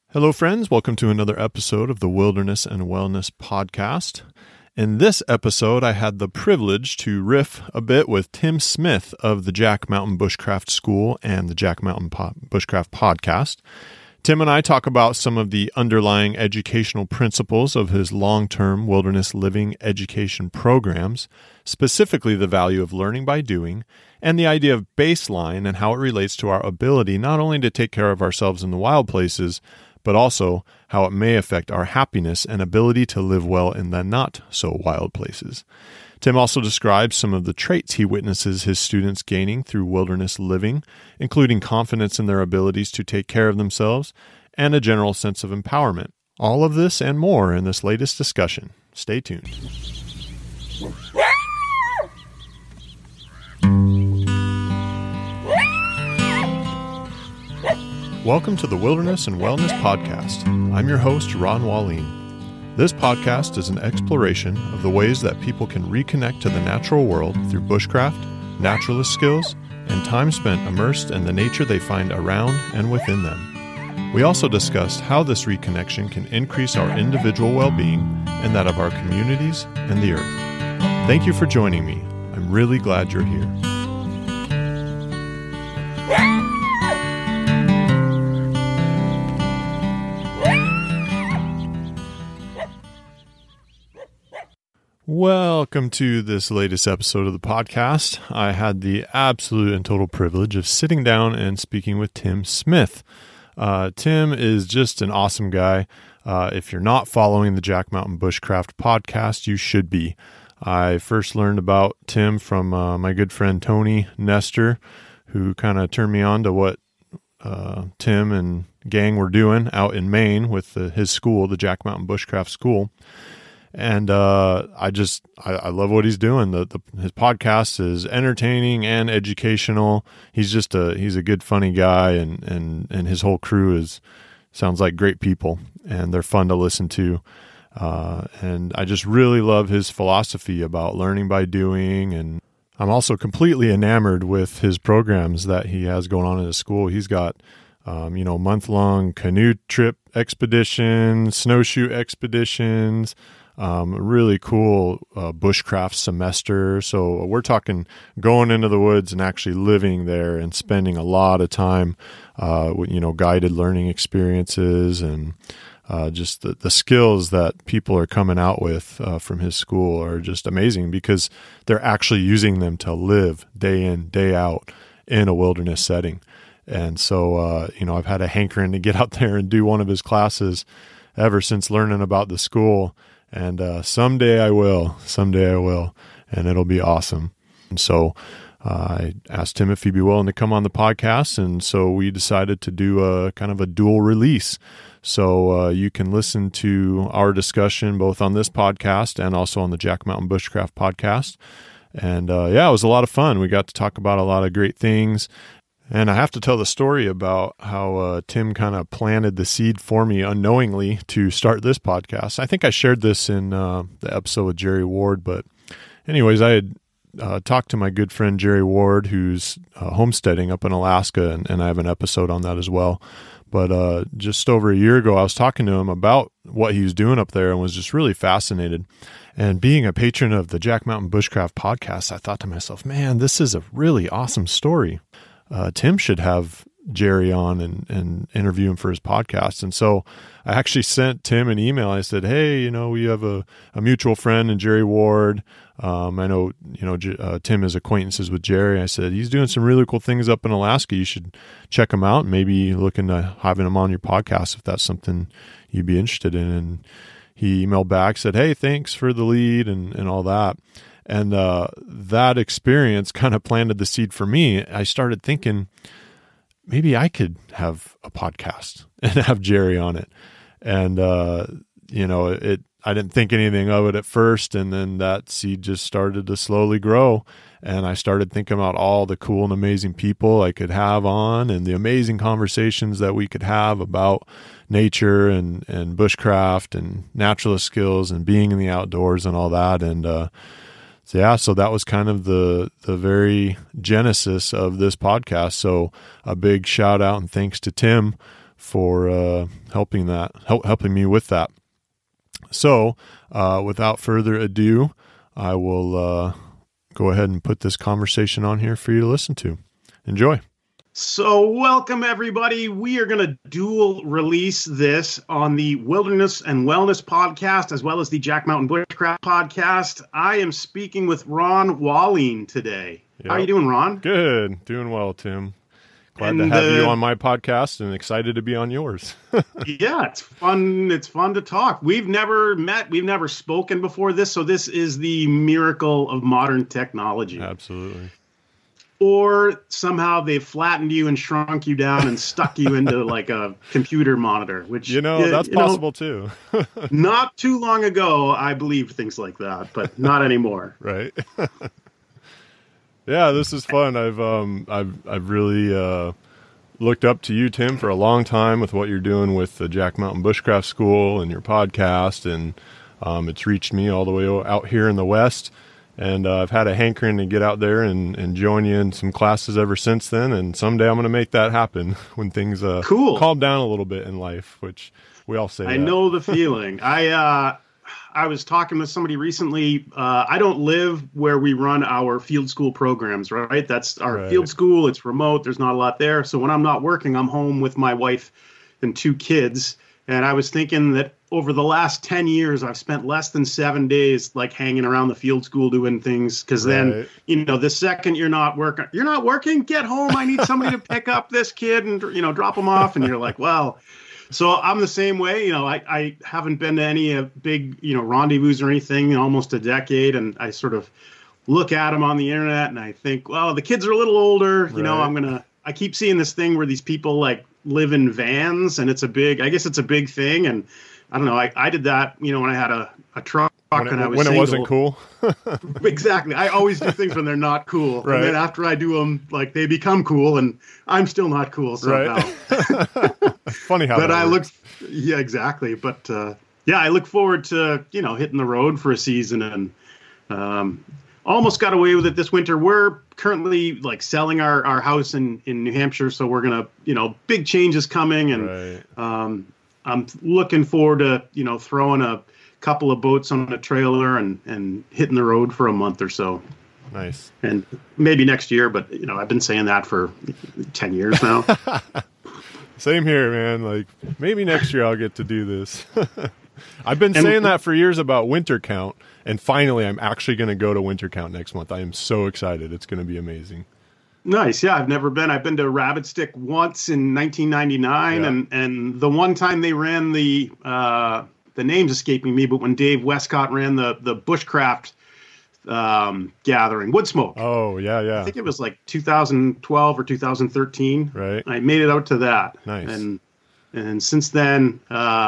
Hello, friends. Welcome to another episode of the Wilderness and Wellness Podcast. In this episode, I had the privilege to riff a bit with Tim Smith of the Jack Mountain Bushcraft School and the Jack Mountain Bushcraft Podcast. Tim and I talk about some of the underlying educational principles of his long-term wilderness living education programs, specifically the value of learning by doing, and the idea of baseline and how it relates to our ability not only to take care of ourselves in the wild places, but also how it may affect our happiness and ability to live well in the not-so-wild places. Tim also describes some of the traits he witnesses his students gaining through wilderness living, including confidence in their abilities to take care of themselves and a general sense of empowerment. All of this and more in this latest discussion. Stay tuned. Welcome to the Wilderness and Wellness Podcast. I'm your host, Ron Wallin. This podcast is an exploration of the ways that people can reconnect to the natural world through bushcraft, naturalist skills, and time spent immersed in the nature they find around and within them. We also discussed how this reconnection can increase our individual well-being and that of our communities and the earth. Thank you for joining me. I'm really glad you're here. Welcome to this latest episode of the podcast. I had the absolute and total privilege of sitting down and speaking with Tim Smith. Tim is just an awesome guy. If you're not following the Jack Mountain Bushcraft podcast, you should be. I first learned about Tim from my good friend Tony Nestor, who kind of turned me on to what Tim and gang were doing out in Maine with his school, the Jack Mountain Bushcraft School. And I love what he's doing. His podcast is entertaining and educational. He's a good, funny guy, and his whole crew sounds like great people, and they're fun to listen to. And I just really love his philosophy about learning by doing. And I'm also completely enamored with his programs that he has going on in his school. He's got month-long canoe trip expeditions, snowshoe expeditions. Really cool bushcraft semester. So we're talking going into the woods and actually living there and spending a lot of time with guided learning experiences and just the skills that people are coming out with from his school are just amazing because they're actually using them to live day in, day out in a wilderness setting. And so, I've had a hankering to get out there and do one of his classes ever since learning about the school. And someday I will, and it'll be awesome. And so I asked him if he'd be willing to come on the podcast, and so we decided to do a kind of a dual release. So you can listen to our discussion both on this podcast and also on the Jack Mountain Bushcraft podcast. And it was a lot of fun. We got to talk about a lot of great things. And I have to tell the story about how Tim kind of planted the seed for me unknowingly to start this podcast. I think I shared this in the episode with Jerry Ward, but anyways, I had talked to my good friend Jerry Ward, who's homesteading up in Alaska, and I have an episode on that as well. But just over a year ago, I was talking to him about what he was doing up there and was just really fascinated. And being a patron of the Jack Mountain Bushcraft podcast, I thought to myself, man, this is a really awesome story. Tim should have Jerry on and interview him for his podcast. And so I actually sent Tim an email. I said, hey, we have a mutual friend in Jerry Ward. I know, Tim is acquaintances with Jerry. I said, he's doing some really cool things up in Alaska. You should check him out and maybe look into having him on your podcast if that's something you'd be interested in. And he emailed back, said, hey, thanks for the lead and all that. And that experience kind of planted the seed for me. I started thinking, maybe I could have a podcast and have Jerry on it. And, I didn't think anything of it at first. And then that seed just started to slowly grow. And I started thinking about all the cool and amazing people I could have on and the amazing conversations that we could have about nature and bushcraft and naturalist skills and being in the outdoors and all that. And, so that was kind of the very genesis of this podcast. So a big shout out and thanks to Tim for helping me with that. So, without further ado, I will go ahead and put this conversation on here for you to listen to. Enjoy. So welcome, everybody. We are going to dual release this on the Wilderness and Wellness podcast, as well as the Jack Mountain Bushcraft podcast. I am speaking with Ron Wallin today. Yep. How are you doing, Ron? Good. Doing well, Tim. Glad to have you on my podcast and excited to be on yours. Yeah, it's fun. It's fun to talk. We've never met. We've never spoken before this. So this is the miracle of modern technology. Absolutely. Or somehow they've flattened you and shrunk you down and stuck you into like a computer monitor, which, that's possible too. Not too long ago, I believed things like that, but not anymore. Right. Yeah, this is fun. I've really looked up to you, Tim, for a long time with what you're doing with the Jack Mountain Bushcraft School and your podcast, and it's reached me all the way out here in the West, and I've had a hankering to get out there and join you in some classes ever since then, and someday I'm going to make that happen when things calm down a little bit in life, which we all say. I know the feeling. I was talking with somebody recently. I don't live where we run our field school programs, right? That's our field school. It's remote. There's not a lot there. So when I'm not working, I'm home with my wife and 2 kids. And I was thinking that over the last 10 years, I've spent less than 7 days like hanging around the field school doing things. Because then, the second you're not working, get home. I need somebody to pick up this kid and, drop them off. And you're like, well. So I'm the same way. I haven't been to any big, rendezvous or anything in almost a decade. And I sort of look at them on the internet and I think, well, the kids are a little older. I keep seeing this thing where these people like live in vans, and I guess it's a big thing. And I don't know. I did that, when I had a truck and I was single. It wasn't cool. Exactly. I always do things when they're not cool. Right. And then after I do them, like they become cool, and I'm still not cool somehow. Right. Funny how but that works. Yeah, exactly. But I look forward to, hitting the road for a season, and almost got away with it this winter. We're currently like selling our house in New Hampshire. So we're going to, big changes coming, and I'm looking forward to, throwing a couple of boats on a trailer and hitting the road for a month or so. Nice. And maybe next year, but I've been saying that for 10 years now. Same here, man. Like maybe next year I'll get to do this. I've been saying that for years about Winter Count, and finally I'm actually going to go to Winter Count next month. I am so excited. It's going to be amazing. Nice. Yeah, I've never been. I've been to Rabbit Stick once in 1999, and the one time they ran the name's escaping me, but when Dave Westcott ran the bushcraft gathering, Woodsmoke. Oh, yeah. I think it was like 2012 or 2013. Right. I made it out to that. Nice. And since then,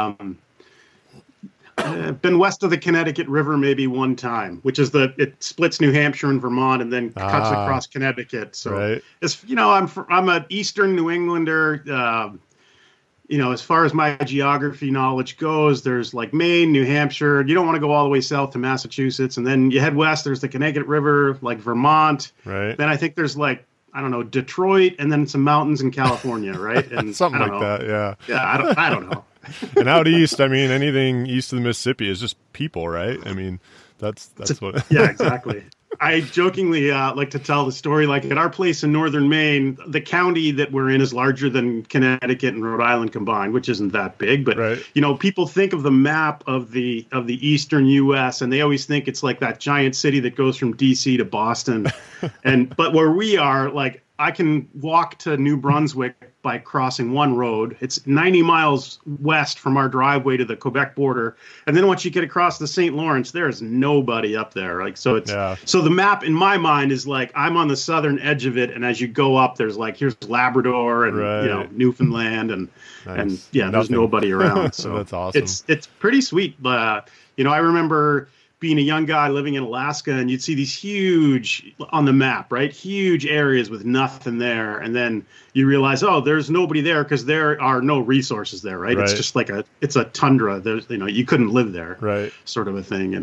I've been west of the Connecticut River maybe one time, which is it splits New Hampshire and Vermont and then cuts across Connecticut. So it's, I'm an Eastern New Englander. As far as my geography knowledge goes, there's like Maine, New Hampshire. You don't want to go all the way south to Massachusetts. And then you head west, there's the Connecticut River, like Vermont. Right. Then I think there's like, I don't know, Detroit, and then some mountains in California, right? And something like that, yeah. Yeah, I don't know. And out east, anything east of the Mississippi is just people, right? That's what. Yeah, exactly. I jokingly like to tell the story, like at our place in northern Maine, the county that we're in is larger than Connecticut and Rhode Island combined, which isn't that big. But, people think of the map of the eastern U.S. and they always think it's like that giant city that goes from D.C. to Boston. But where we are, like, I can walk to New Brunswick by crossing one road. It's 90 miles west from our driveway to the Quebec border. And then once you get across the St. Lawrence, there's nobody up there. Like, so so the map in my mind is like, I'm on the southern edge of it. And as you go up, there's like, here's Labrador and, Newfoundland and there's nobody around. So that's awesome. It's pretty sweet. I remember being a young guy living in Alaska, and you'd see these huge on the map, right? Huge areas with nothing there. And then you realize, oh, there's nobody there because there are no resources there, right? It's just like it's a tundra. There's, you couldn't live there, right? Sort of a thing. And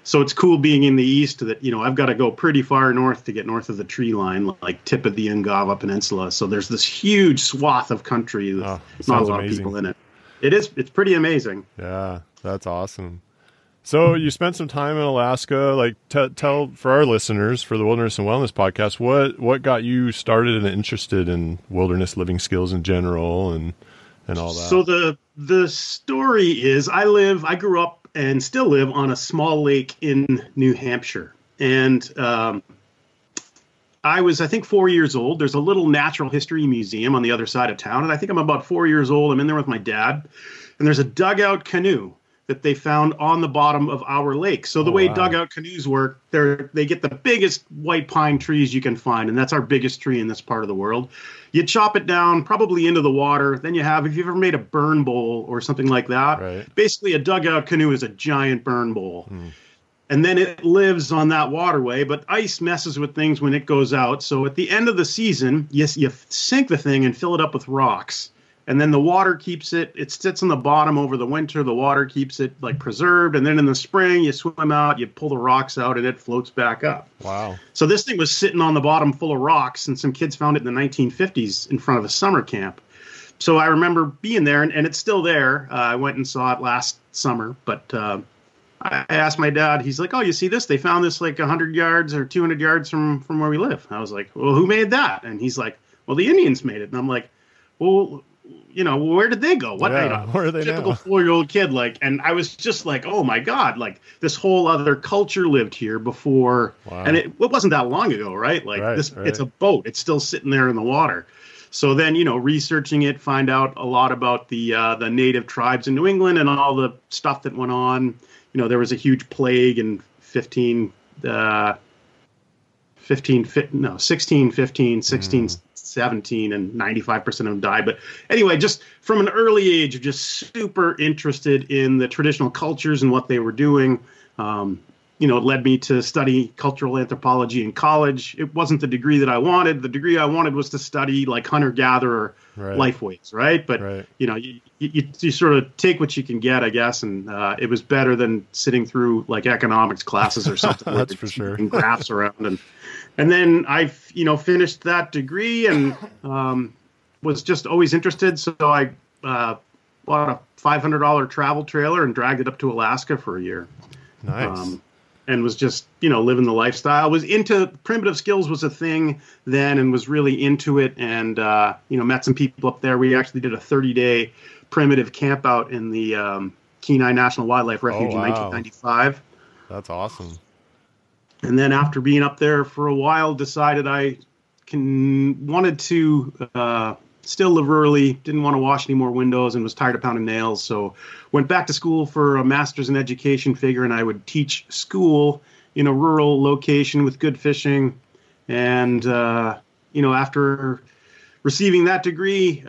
So it's cool being in the East that, I've got to go pretty far north to get north of the tree line, like tip of the Ungava Peninsula. So there's this huge swath of country with not a lot of people in it. It's pretty amazing. Yeah, that's awesome. So you spent some time in Alaska. Like, tell for our listeners, for the Wilderness and Wellness podcast, what got you started and interested in wilderness living skills in general and all that? So the story is, I grew up and still live on a small lake in New Hampshire, and I was, I think, 4 years old. There's a little natural history museum on the other side of town, and I think I'm about 4 years old. I'm in there with my dad, and there's a dugout canoe that they found on the bottom of our lake. So the way dugout canoes work, they get the biggest white pine trees you can find, and that's our biggest tree in this part of the world. You chop it down, probably into the water. Then if you've ever made a burn bowl or something like that, basically a dugout canoe is a giant burn bowl. And then it lives on that waterway, but ice messes with things when it goes out. So at the end of the season, you sink the thing and fill it up with rocks. And then the water keeps it sits on the bottom over the winter. The water keeps it like preserved. And then in the spring, you swim out, you pull the rocks out, and it floats back up. Wow. So this thing was sitting on the bottom full of rocks, and some kids found it in the 1950s in front of a summer camp. So I remember being there, and it's still there. I went and saw it last summer, but I asked my dad, he's like, oh, you see this? They found this like 100 yards or 200 yards from where we live. I was like, well, who made that? And he's like, well, the Indians made it. And I'm like, well, where did they go? What? Where are they typical now? 4-year-old kid. And I was just like, oh my God, like this whole other culture lived here before. Wow. And it wasn't that long ago, right? Like it's a boat. It's still sitting there in the water. So then, researching it, find out a lot about the native tribes in New England and all the stuff that went on. There was a huge plague in 1617, and 95% of them died. But anyway, just from an early age, just super interested in the traditional cultures and what they were doing. It led me to study cultural anthropology in college. It wasn't the degree that I wanted. The degree I wanted was to study like hunter-gatherer life ways, right? But, you sort of take what you can get, I guess. And it was better than sitting through like economics classes or something. That's for sure. And graphs around. And then I, finished that degree and was just always interested. So I bought a $500 travel trailer and dragged it up to Alaska for a year. Nice. And was just, living the lifestyle. Was into primitive skills was a thing then and was really into it. And, met some people up there. We actually did a 30-day primitive camp out in the Kenai National Wildlife Refuge in 1995. That's awesome. And then after being up there for a while, decided I wanted to still live early, didn't want to wash any more windows, and was tired of pounding nails. So went back to school for a master's in education, figuring I would teach school in a rural location with good fishing. And, after receiving that degree,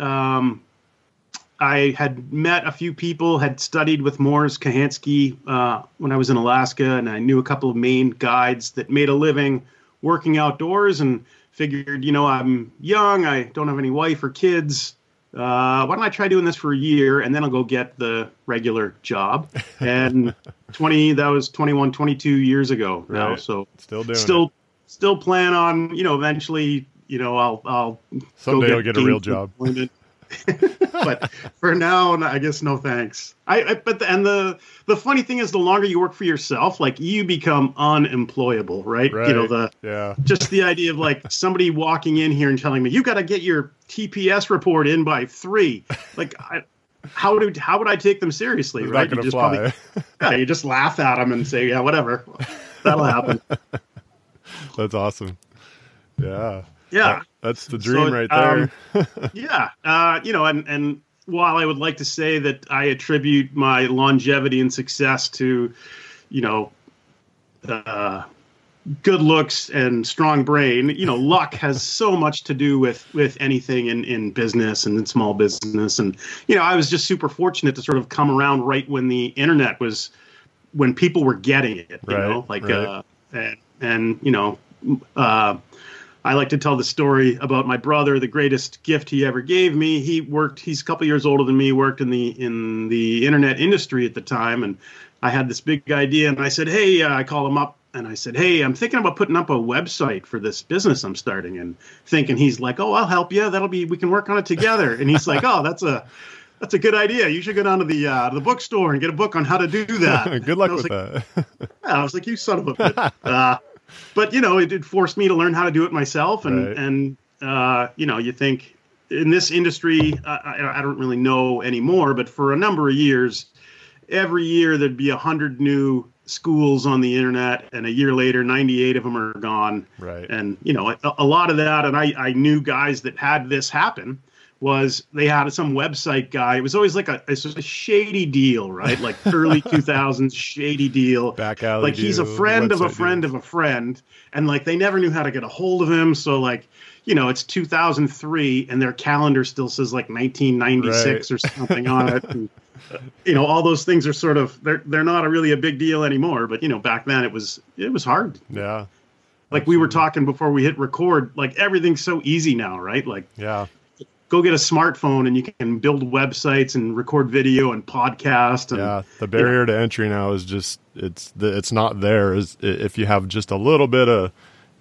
I had met a few people, had studied with Morris Kahansky when I was in Alaska, and I knew a couple of Maine guides that made a living working outdoors and figured, I'm young, I don't have any wife or kids. Why don't I try doing this for a year, and then I'll go get the regular job. And that was 21, 22 years ago now. So still plan on, eventually, I'll someday I'll get a real job. But for now, I guess no thanks. But the funny thing is, the longer you work for yourself, like you become unemployable, right? Just the idea of like somebody walking in here and telling me you got to get your TPS report in by 3. Like, how would I take them seriously? It's right? Not you just fly. You just laugh at them and say, yeah, whatever, that'll happen. That's awesome. Yeah. Yeah. That's the dream right there. And while I would like to say that I attribute my longevity and success to, good looks and strong brain, luck has so much to do with anything in business and in small business. And, I was just super fortunate to sort of come around right when the internet was, when people were getting it, I like to tell the story about my brother, the greatest gift he ever gave me. He's a couple years older than me, worked in the internet industry at the time, and I had this big idea, and I said, hey, I call him up. And I said, hey, I'm thinking about putting up a website for this business I'm starting, and thinking he's like, oh, I'll help you. We can work on it together. And he's like, oh, that's a good idea. You should go down to the bookstore and get a book on how to do that. Good luck with that. I was like, you son of a bitch. But, it forced me to learn how to do it myself. And you think in this industry, I don't really know anymore, but for a number of years, every year there'd be 100 new schools on the internet, and a year later 98 of them are gone. Right. And a lot of that, and I knew guys that had this happen, was they had some website guy. It was always like a shady deal, right? Like early 2000s shady deal. Back alley like he's a friend of a friend of a friend, and like they never knew how to get a hold of him. So like it's 2003 and their calendar still says like 1996 or something on it. And, all those things are sort of they're not really a big deal anymore. But back then it was hard. Yeah. Like we were talking before we hit record. Like everything's so easy now, right? Like go get a smartphone and you can build websites and record video and podcast. And, the barrier to entry now is just it's not there. If you have just a little bit of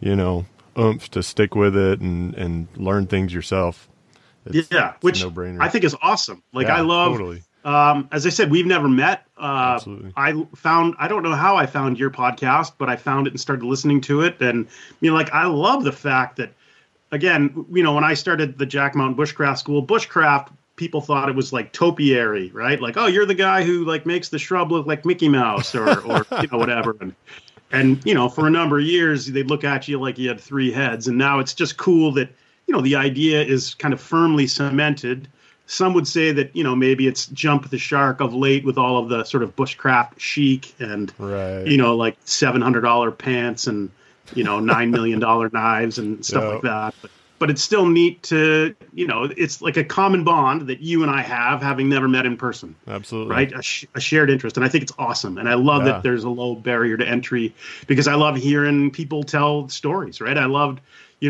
oomph to stick with it and learn things yourself. Which no-brainer. I think is awesome. Like I love. Totally. As I said, we've never met. Absolutely. I don't know how I found your podcast, but I found it and started listening to it. And I love the fact that, again, when I started the Jack Mountain Bushcraft School, bushcraft, people thought it was like topiary, right? Like, oh, you're the guy who like makes the shrub look like Mickey Mouse or whatever. And for a number of years, they'd look at you like you had three heads. And now it's just cool that, the idea is kind of firmly cemented. Some would say that, maybe it's jump the shark of late with all of the sort of bushcraft chic and, like $700 pants and, $9 million knives and stuff like that. But it's still neat to, it's like a common bond that you and I have, having never met in person. Absolutely. Right? A shared interest. And I think it's awesome. And I love that there's a low barrier to entry, because I love hearing people tell stories, right? I loved,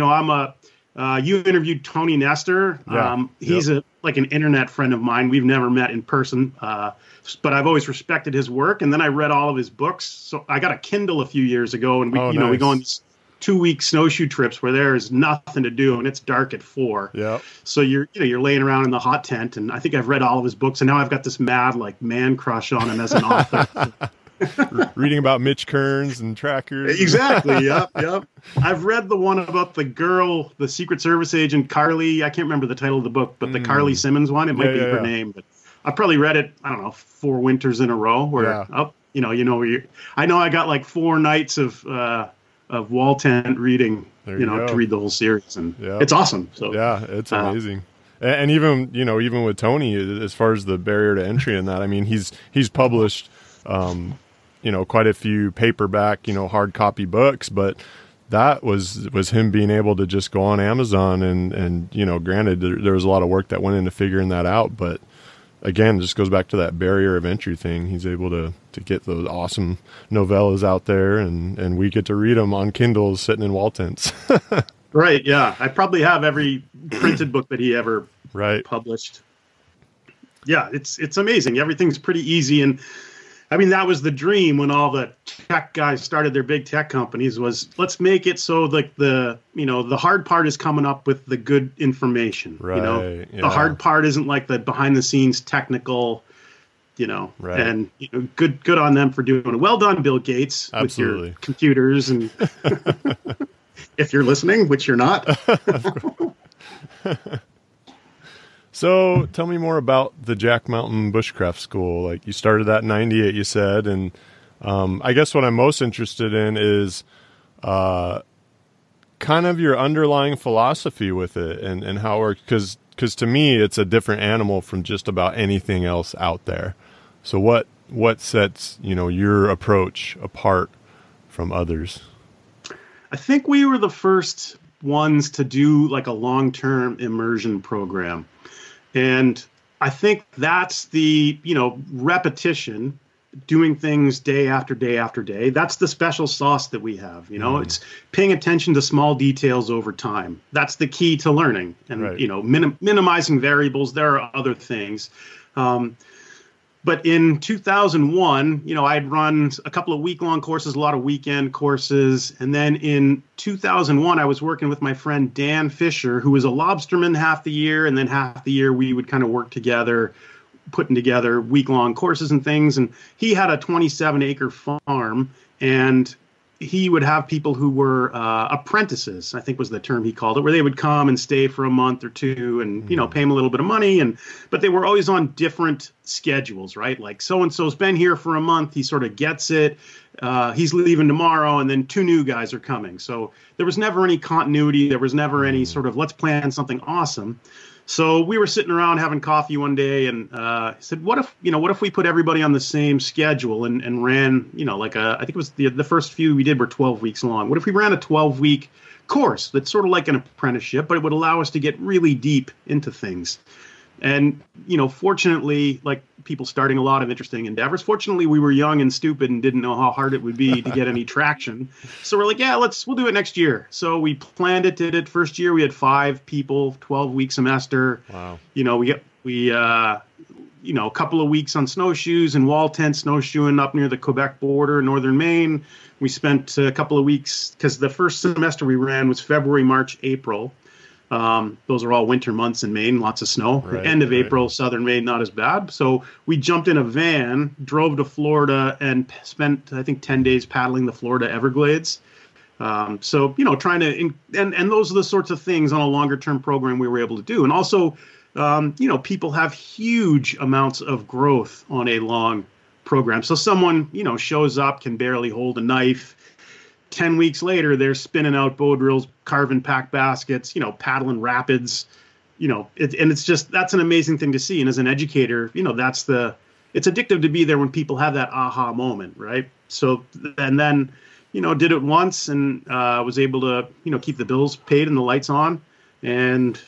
you interviewed Tony Nestor. He's like an internet friend of mine. We've never met in person, but I've always respected his work. And then I read all of his books. So I got a Kindle a few years ago, and we go on these 2-week snowshoe trips where there is nothing to do and it's dark at 4. Yeah. So you're laying around in the hot tent, and I think I've read all of his books, and now I've got this mad like man crush on him as an author. Reading about Mitch Kearns and trackers. Exactly. Yep. I've read the one about the girl, the Secret Service agent Carly. I can't remember the title of the book, but the Carly Simmons one. It might be her name, but I probably read it. I don't know, 4 winters in a row. Where I know I got like 4 nights of wall tent reading. To read the whole series, and it's awesome. So it's amazing. And even even with Tony, as far as the barrier to entry in that, I mean, he's published. Quite a few paperback, hard copy books, but that was him being able to just go on Amazon and granted there was a lot of work that went into figuring that out, but again, it just goes back to that barrier of entry thing. He's able to get those awesome novellas out there, and we get to read them on Kindles sitting in wall tents. Right. Yeah. I probably have every printed book that he ever published. Yeah. It's amazing. Everything's pretty easy. And I mean, that was the dream when all the tech guys started their big tech companies, was let's make it so like the hard part is coming up with the good information. Right. The hard part isn't like the behind the scenes technical, and good on them for doing it. Well done, Bill Gates. Absolutely. With your computers. And if you're listening, which you're not. So tell me more about the Jack Mountain Bushcraft School. Like, you started that in 98, you said. And I guess what I'm most interested in is kind of your underlying philosophy with it and how it works. Because to me, it's a different animal from just about anything else out there. So what sets, your approach apart from others? I think we were the first ones to do like a long-term immersion program. And I think that's the, repetition, doing things day after day after day. That's the special sauce that we have. It's paying attention to small details over time. That's the key to learning. And, minimizing variables. There are other things. But in 2001, I'd run a couple of week-long courses, a lot of weekend courses. And then in 2001, I was working with my friend Dan Fisher, who was a lobsterman half the year. And then half the year, we would kind of work together, putting together week-long courses and things. And he had a 27-acre farm, and he would have people who were apprentices, I think was the term he called it, where they would come and stay for a month or two and, pay him a little bit of money. But they were always on different schedules, right? Like so-and-so's been here for a month. He sort of gets it. He's leaving tomorrow, and then 2 new guys are coming. So there was never any continuity. There was never any sort of let's plan something awesome. So we were sitting around having coffee one day, and he said, what if we put everybody on the same schedule and ran, I think it was the first few we did were 12 weeks long. What if we ran a 12-week course that's sort of like an apprenticeship, but it would allow us to get really deep into things? And, fortunately, like people starting a lot of interesting endeavors, fortunately, we were young and stupid and didn't know how hard it would be to get any traction. So we're like, yeah, we'll do it next year. So we planned it, did it. First year, we had 5 people, 12-week semester. Wow. We a couple of weeks on snowshoes and wall tent snowshoeing up near the Quebec border in northern Maine. We spent a couple of weeks because the first semester we ran was February, March, April. Those are all winter months in Maine, lots of snow. Right, End of April, southern Maine, not as bad. So we jumped in a van, drove to Florida, and spent, I think, 10 days paddling the Florida Everglades. Trying to, and those are the sorts of things on a longer term program we were able to do. And also, people have huge amounts of growth on a long program. So someone, shows up, can barely hold a knife. 10 weeks later, they're spinning out bow drills, carving pack baskets, paddling rapids, and it's just, that's an amazing thing to see. And as an educator, it's addictive to be there when people have that aha moment, right? So, and then, did it once and was able to, keep the bills paid and the lights on. And,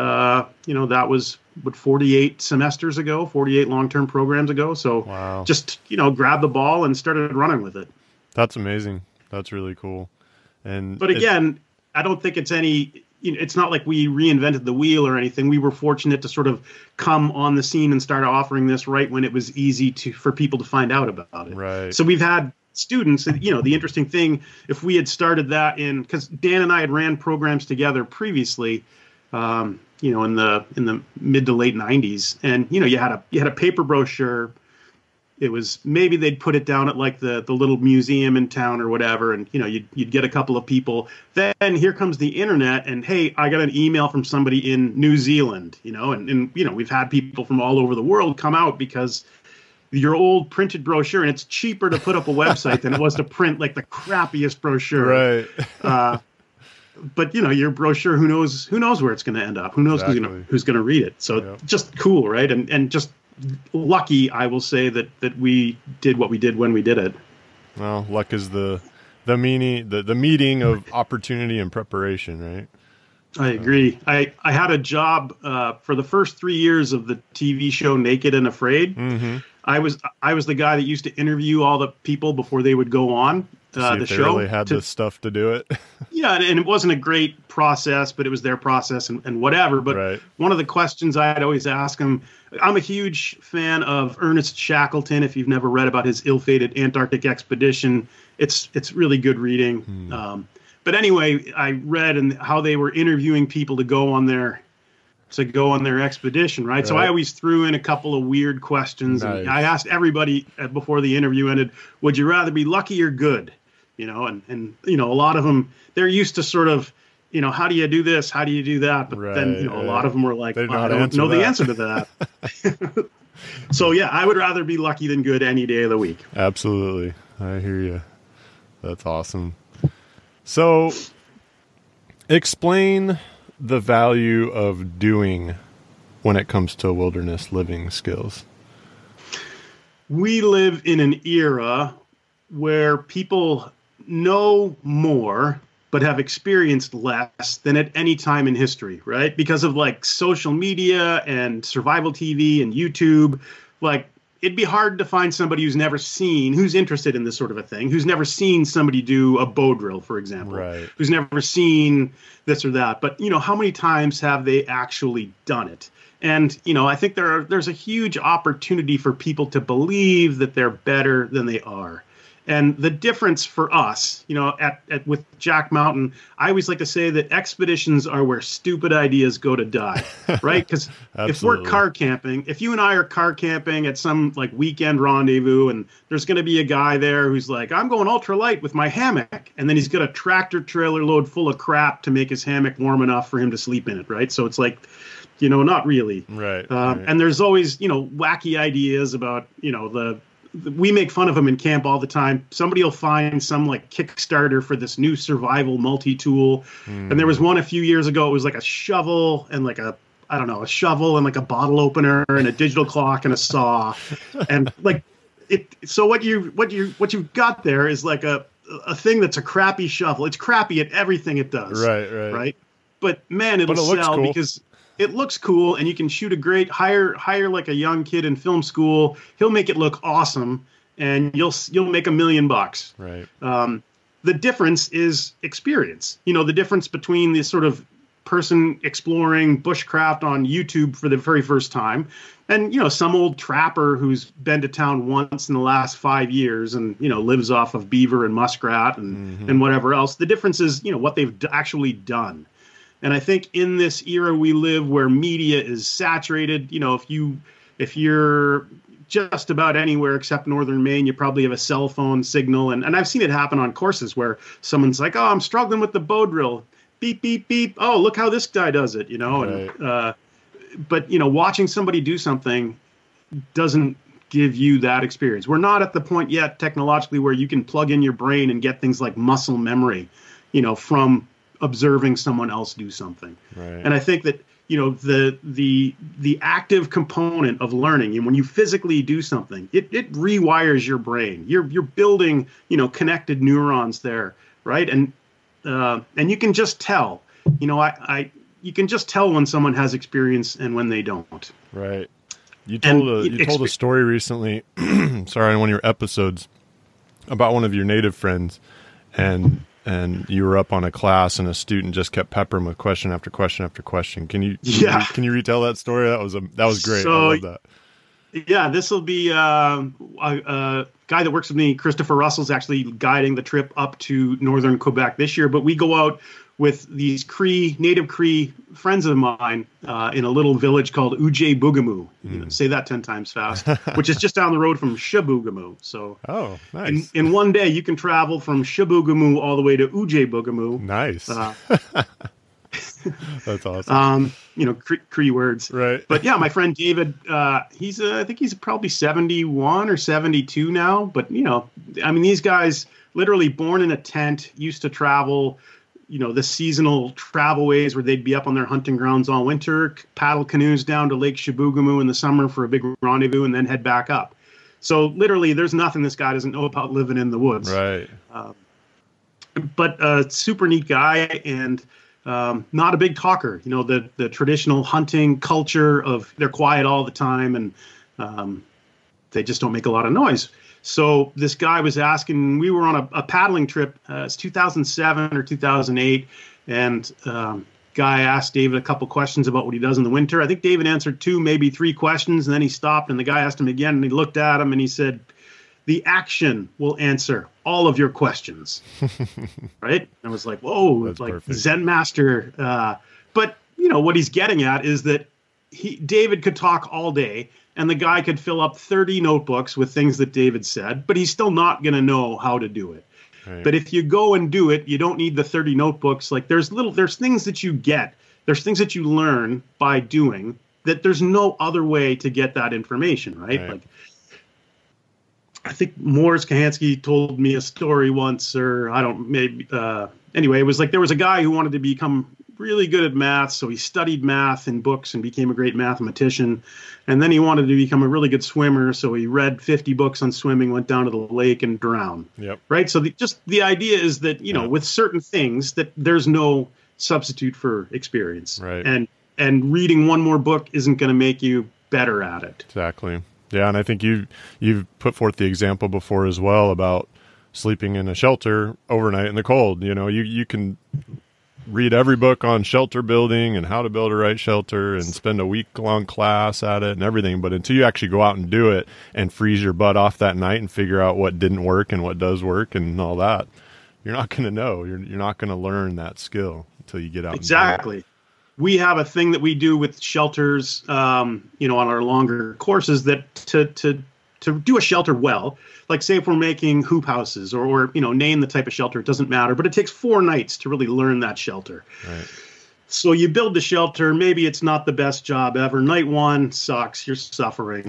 that was 48 semesters ago, 48 long-term programs ago. So wow. Just, grabbed the ball and started running with it. That's amazing. That's really cool. But again, I don't think it's it's not like we reinvented the wheel or anything. We were fortunate to sort of come on the scene and start offering this right when it was easy for people to find out about it. Right. So we've had students, the interesting thing, if we had started that because Dan and I had ran programs together previously, in the mid to late 90s. And, you had a paper brochure. It was maybe they'd put it down at like the little museum in town or whatever. And, you'd get a couple of people. Then here comes the internet. And, hey, I got an email from somebody in New Zealand, and we've had people from all over the world come out because your old printed brochure, and it's cheaper to put up a website than it was to print like the crappiest brochure. Right. But your brochure, who knows where it's going to end up? Who knows who's going to read it? So Just cool, right? And just lucky, I will say that we did what we did when we did it. Well, luck is the meeting of opportunity and preparation, right? I agree. I had a job for the first 3 years of the TV show Naked and Afraid. Mm-hmm. I was the guy that used to interview all the people before they would go on the show. Really had the stuff to do it. Yeah, and it wasn't a great process, but it was their process and whatever. But right. One of the questions I'd always ask them, I'm a huge fan of Ernest Shackleton. If you've never read about his ill-fated Antarctic expedition, it's really good reading. But anyway, I read and how they were interviewing people to go on their expedition, right? So I always threw in a couple of weird questions. Nice. And I asked everybody before the interview ended, would you rather be lucky or good? And a lot of them, they're used to sort of, how do you do this? How do you do that? But then, a lot of them were like, I don't know the answer to that. So yeah, I would rather be lucky than good any day of the week. Absolutely. I hear you. That's awesome. So explain the value of doing when it comes to wilderness living skills. We live in an era where people know more but have experienced less than at any time in history, right? Because of like social media and survival TV and YouTube, like it'd be hard to find somebody who's interested in this sort of a thing, who's never seen somebody do a bow drill, for example, right, who's never seen this or that. But, how many times have they actually done it? And, I think there's a huge opportunity for people to believe that they're better than they are. And the difference for us, with Jack Mountain, I always like to say that expeditions are where stupid ideas go to die, right? Because if we're car camping, if you and I are car camping at some like weekend rendezvous, and there's going to be a guy there who's like, I'm going ultralight with my hammock, and then he's got a tractor trailer load full of crap to make his hammock warm enough for him to sleep in it, right? So it's like, not really. Right. And there's always, wacky ideas about, we make fun of them in camp all the time. Somebody will find some like Kickstarter for this new survival multi-tool. And there was one a few years ago. It was like a shovel and like a shovel and like a bottle opener and a digital clock and a saw. And like so what you've got there is like a thing that's a crappy shovel. It's crappy at everything it does. Right. But man, it'll sell cool. Because it looks cool, and you can shoot a great hire like a young kid in film school. He'll make it look awesome, and you'll make $1 million. Right. The difference is experience. The difference between this sort of person exploring bushcraft on YouTube for the very first time, and some old trapper who's been to town once in the last 5 years and lives off of beaver and muskrat and whatever else. The difference is what they've actually done. And I think in this era we live where media is saturated, if you're just about anywhere except northern Maine, you probably have a cell phone signal. And I've seen it happen on courses where someone's like, oh, I'm struggling with the bow drill. Beep, beep, beep. Oh, look how this guy does it, Right. And, but, watching somebody do something doesn't give you that experience. We're not at the point yet technologically where you can plug in your brain and get things like muscle memory, from observing someone else do something. Right. And I think that, the active component of learning, and when you physically do something, it rewires your brain. You're building, connected neurons there. Right. And you can just tell, you can just tell when someone has experience and when they don't. Right. You told a story recently, sorry, on one of your episodes about one of your native friends, and you were up on a class and a student just kept peppering with question after question after question. Can you retell that story? That was great. So, I love that. Yeah, this will be a guy that works with me, Christopher Russell's actually guiding the trip up to northern Quebec this year. But we go out with these native Cree friends of mine in a little village called Ujay-Boogamoo. Say that 10 times fast, which is just down the road from Chibougamau. So, oh, nice. In one day, you can travel from Chibougamau all the way to Ujay-Boogamoo. Nice. That's awesome. Cree words. Right. But yeah, my friend David, I think he's probably 71 or 72 now. But, these guys literally born in a tent, used to travel, the seasonal travel ways where they'd be up on their hunting grounds all winter, paddle canoes down to Lake Chibougamau in the summer for a big rendezvous, and then head back up. So literally there's nothing this guy doesn't know about living in the woods. Right. But a super neat guy, and not a big talker. The traditional hunting culture of they're quiet all the time, and they just don't make a lot of noise. So this guy was asking, we were on a paddling trip, it's 2007 or 2008, and guy asked David a couple questions about what he does in the winter. I think David answered 2, maybe 3 questions, and then he stopped, and the guy asked him again, and he looked at him, and he said, the action will answer all of your questions. Right? I was like, whoa, that's like perfect. Zen master. But, what he's getting at is that David could talk all day, and the guy could fill up 30 notebooks with things that David said, but he's still not going to know how to do it. Right. But if you go and do it, you don't need the 30 notebooks. Like there's things that you get. There's things that you learn by doing that there's no other way to get that information, right? Like I think Morris Kahansky told me a story once, or anyway, it was like there was a guy who wanted to become really good at math, so he studied math in books and became a great mathematician. And then he wanted to become a really good swimmer, so he read 50 books on swimming, went down to the lake and drowned. Yep. Right? So the idea is that, with certain things that there's no substitute for experience. Right. And reading one more book isn't going to make you better at it. Exactly. Yeah, and I think you've put forth the example before as well about sleeping in a shelter overnight in the cold. You can read every book on shelter building and how to build a right shelter and spend a week-long class at it and everything, but until you actually go out and do it and freeze your butt off that night and figure out what didn't work and what does work and all that, you're not going to know. You're not going to learn that skill until you get out. Exactly. We have a thing that we do with shelters, on our longer courses, that to do a shelter well, like say if we're making hoop houses or name the type of shelter, it doesn't matter, but it takes 4 nights to really learn that shelter. Right. So you build the shelter, maybe it's not the best job ever. Night 1 sucks, you're suffering.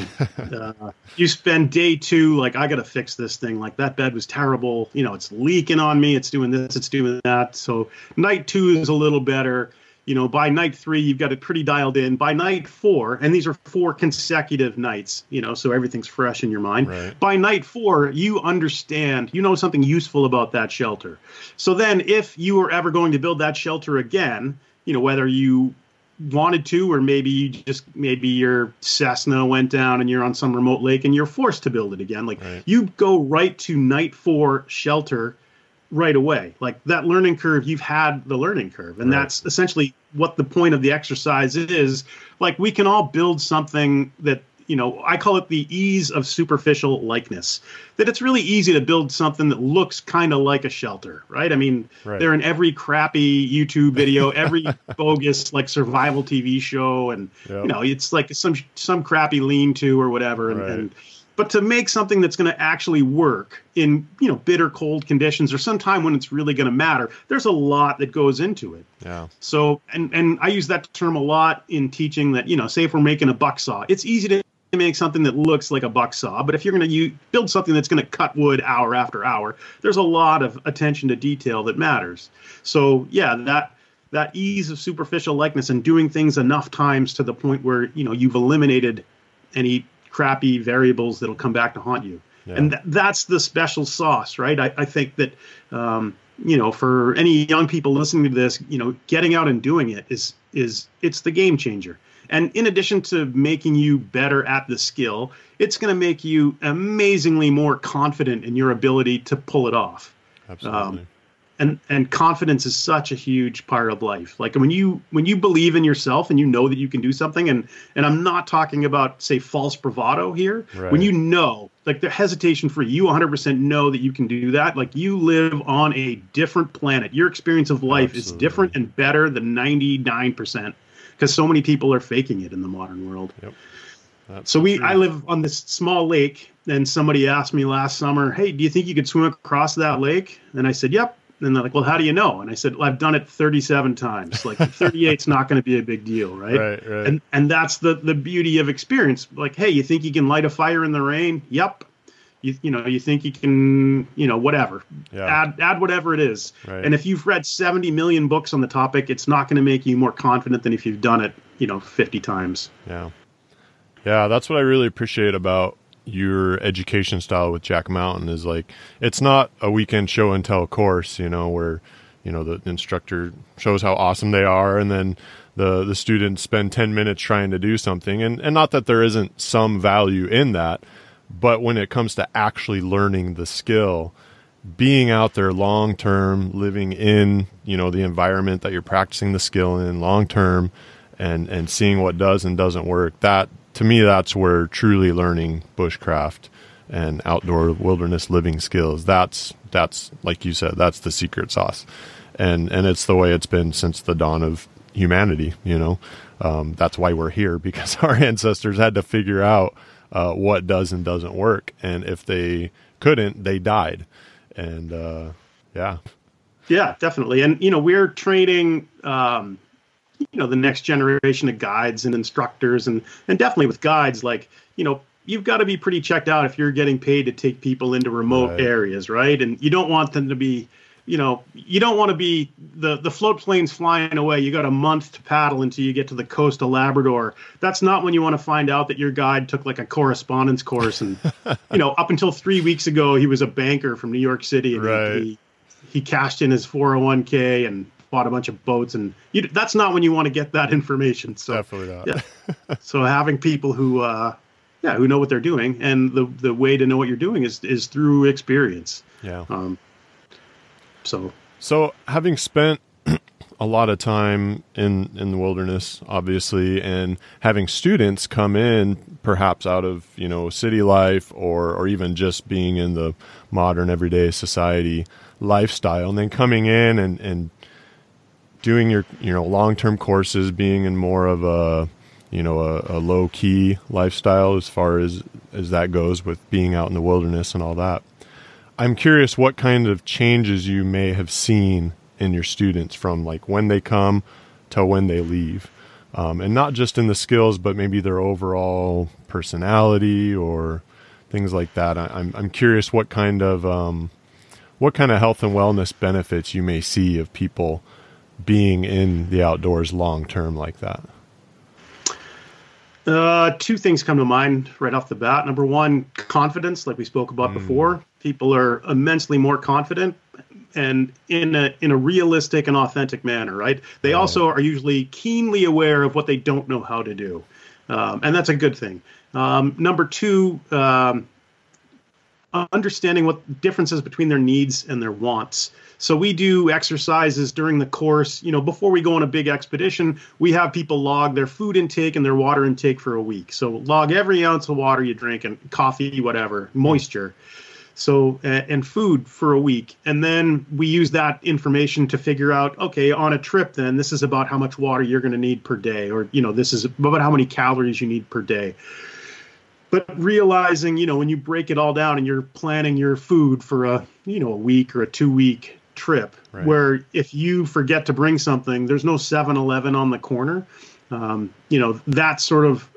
You spend day 2, like, I got to fix this thing. Like, that bed was terrible. It's leaking on me. It's doing this, it's doing that. So night 2 is a little better. By night 3, you've got it pretty dialed in. By night 4, and these are 4 consecutive nights, so everything's fresh in your mind. Right. By night 4, you understand, you know, something useful about that shelter. So then if you were ever going to build that shelter again, whether you wanted to, or maybe your Cessna went down and you're on some remote lake and you're forced to build it again, right. You go right to night 4 shelter right away. Like, that learning curve, you've had the learning curve. And right. That's essentially what the point of the exercise is. Like, we can all build something that, I call it the ease of superficial likeness, that it's really easy to build something that looks kind of like a shelter, right? I mean, right. They're in every crappy YouTube video, every bogus like survival TV show. And, yep. It's like some crappy lean-to or whatever. Right. But to make something that's going to actually work in, bitter cold conditions or sometime when it's really going to matter, there's a lot that goes into it. Yeah. So, and I use that term a lot in teaching that, say if we're making a buck saw, it's easy to make something that looks like a buck saw. But if you're going to build something that's going to cut wood hour after hour, there's a lot of attention to detail that matters. So, yeah, that ease of superficial likeness and doing things enough times to the point where, you've eliminated any crappy variables that'll come back to haunt you. Yeah. And that's the special sauce, right? I think that, for any young people listening to this, getting out and doing it is it's the game changer. And in addition to making you better at the skill, it's going to make you amazingly more confident in your ability to pull it off. Absolutely. And confidence is such a huge part of life. Like when you believe in yourself and you know that you can do something, and I'm not talking about, say, false bravado here. Right. When like the hesitation free, you 100% know that you can do that. Like, you live on a different planet. Your experience of life Absolutely. is different and better than 99%, because so many people are faking it in the modern world. Yep. So I live on this small lake, and somebody asked me last summer, "Hey, do you think you could swim across that lake?" And I said, "Yep." And they're like, "Well, how do you know?" And I said, "Well, I've done it 37 times. Like, 38's not going to be a big deal, right?" Right. And that's the beauty of experience. Like, hey, you think you can light a fire in the rain? Yep. You think you can, whatever. Yeah. Add whatever it is. Right. And if you've read 70 million books on the topic, it's not going to make you more confident than if you've done it, 50 times. Yeah. Yeah, that's what I really appreciate about your education style with Jack Mountain is, like, it's not a weekend show and tell course, where, the instructor shows how awesome they are and then the students spend 10 minutes trying to do something. And not that there isn't some value in that, but when it comes to actually learning the skill, being out there long term, living in, the environment that you're practicing the skill in long term, and seeing what does and doesn't work, that, to me, that's where truly learning bushcraft and outdoor wilderness living skills, that's like you said, that's the secret sauce. And it's the way it's been since the dawn of humanity. That's why we're here, because our ancestors had to figure out what does and doesn't work. And if they couldn't, they died. And yeah. Yeah, definitely. And, we're training, the next generation of guides and instructors, and definitely with guides, like, you've got to be pretty checked out if you're getting paid to take people into remote areas, right? And you don't want them to be, you don't want to be the float planes flying away. You got a month to paddle until you get to the coast of Labrador. That's not when you want to find out that your guide took like a correspondence course. And, up until 3 weeks ago, he was a banker from New York City. And he cashed in his 401k and bought a bunch of boats, and that's not when you want to get that information. So definitely not. So having people who who know what they're doing. And the way to know what you're doing is through experience. Yeah. So having spent a lot of time in the wilderness, obviously, and having students come in perhaps out of, city life or even just being in the modern everyday society lifestyle, and then coming in and doing your, long-term courses, being in more of a low-key lifestyle as far as that goes with being out in the wilderness and all that. I'm curious what kind of changes you may have seen in your students from like when they come to when they leave, and not just in the skills, but maybe their overall personality or things like that. I'm curious what kind of health and wellness benefits you may see of people being in the outdoors long term like that. Two things come to mind right off the bat. Number one, confidence, like we spoke about before. People are immensely more confident and in a realistic and authentic manner, right? They also are usually keenly aware of what they don't know how to do. And that's a good thing. Number two, understanding what differences between their needs and their wants. So we do exercises during the course. Before we go on a big expedition, we have people log their food intake and their water intake for a week. So log every ounce of water you drink and coffee, whatever, moisture. So, and food for a week. And then we use that information to figure out, okay, on a trip, then this is about how much water you're going to need per day, or, this is about how many calories you need per day. But realizing, when you break it all down and you're planning your food for a week or a 2-week trip, right, where if you forget to bring something, there's no 7-Eleven on the corner. That sort of,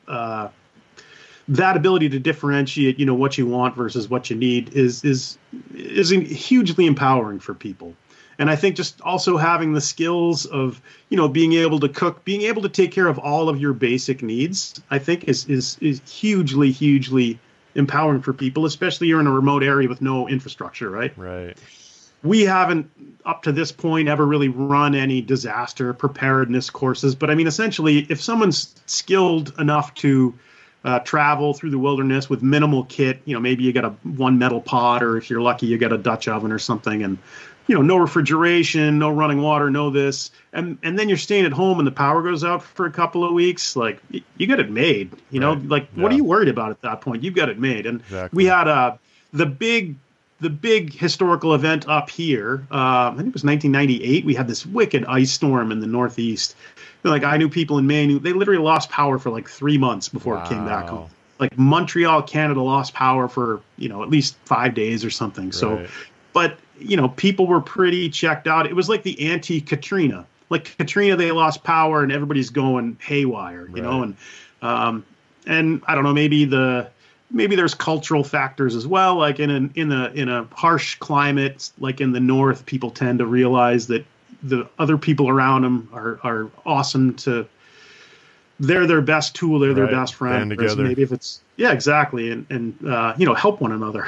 that ability to differentiate, what you want versus what you need is hugely empowering for people. And I think just also having the skills of, being able to cook, being able to take care of all of your basic needs, I think is hugely, hugely empowering for people, especially you're in a remote area with no infrastructure, right? Right. We haven't, up to this point, ever really run any disaster preparedness courses. But I mean, essentially, if someone's skilled enough to travel through the wilderness with minimal kit, maybe you got one metal pot, or if you're lucky, you got a Dutch oven or something, and no refrigeration, no running water, no this, and then you're staying at home and the power goes out for a couple of weeks, like you got it made, Right. What are you worried about at that point? You've got it made. And exactly. We had the big historical event up here. I think it was 1998. We had this wicked ice storm in the Northeast. I knew people in Maine who they literally lost power for like 3 months before it came back home. Like Montreal, Canada lost power for, at least 5 days or something. Right. So, but, people were pretty checked out. It was like the anti-Katrina. Like Katrina, they lost power and everybody's going haywire, you know, and I don't know, maybe there's cultural factors as well. Like in a harsh climate, like in the North, people tend to realize that the other people around them are awesome they're their best tool. They're their best friend. Band together. Maybe if it's, exactly. And help one another.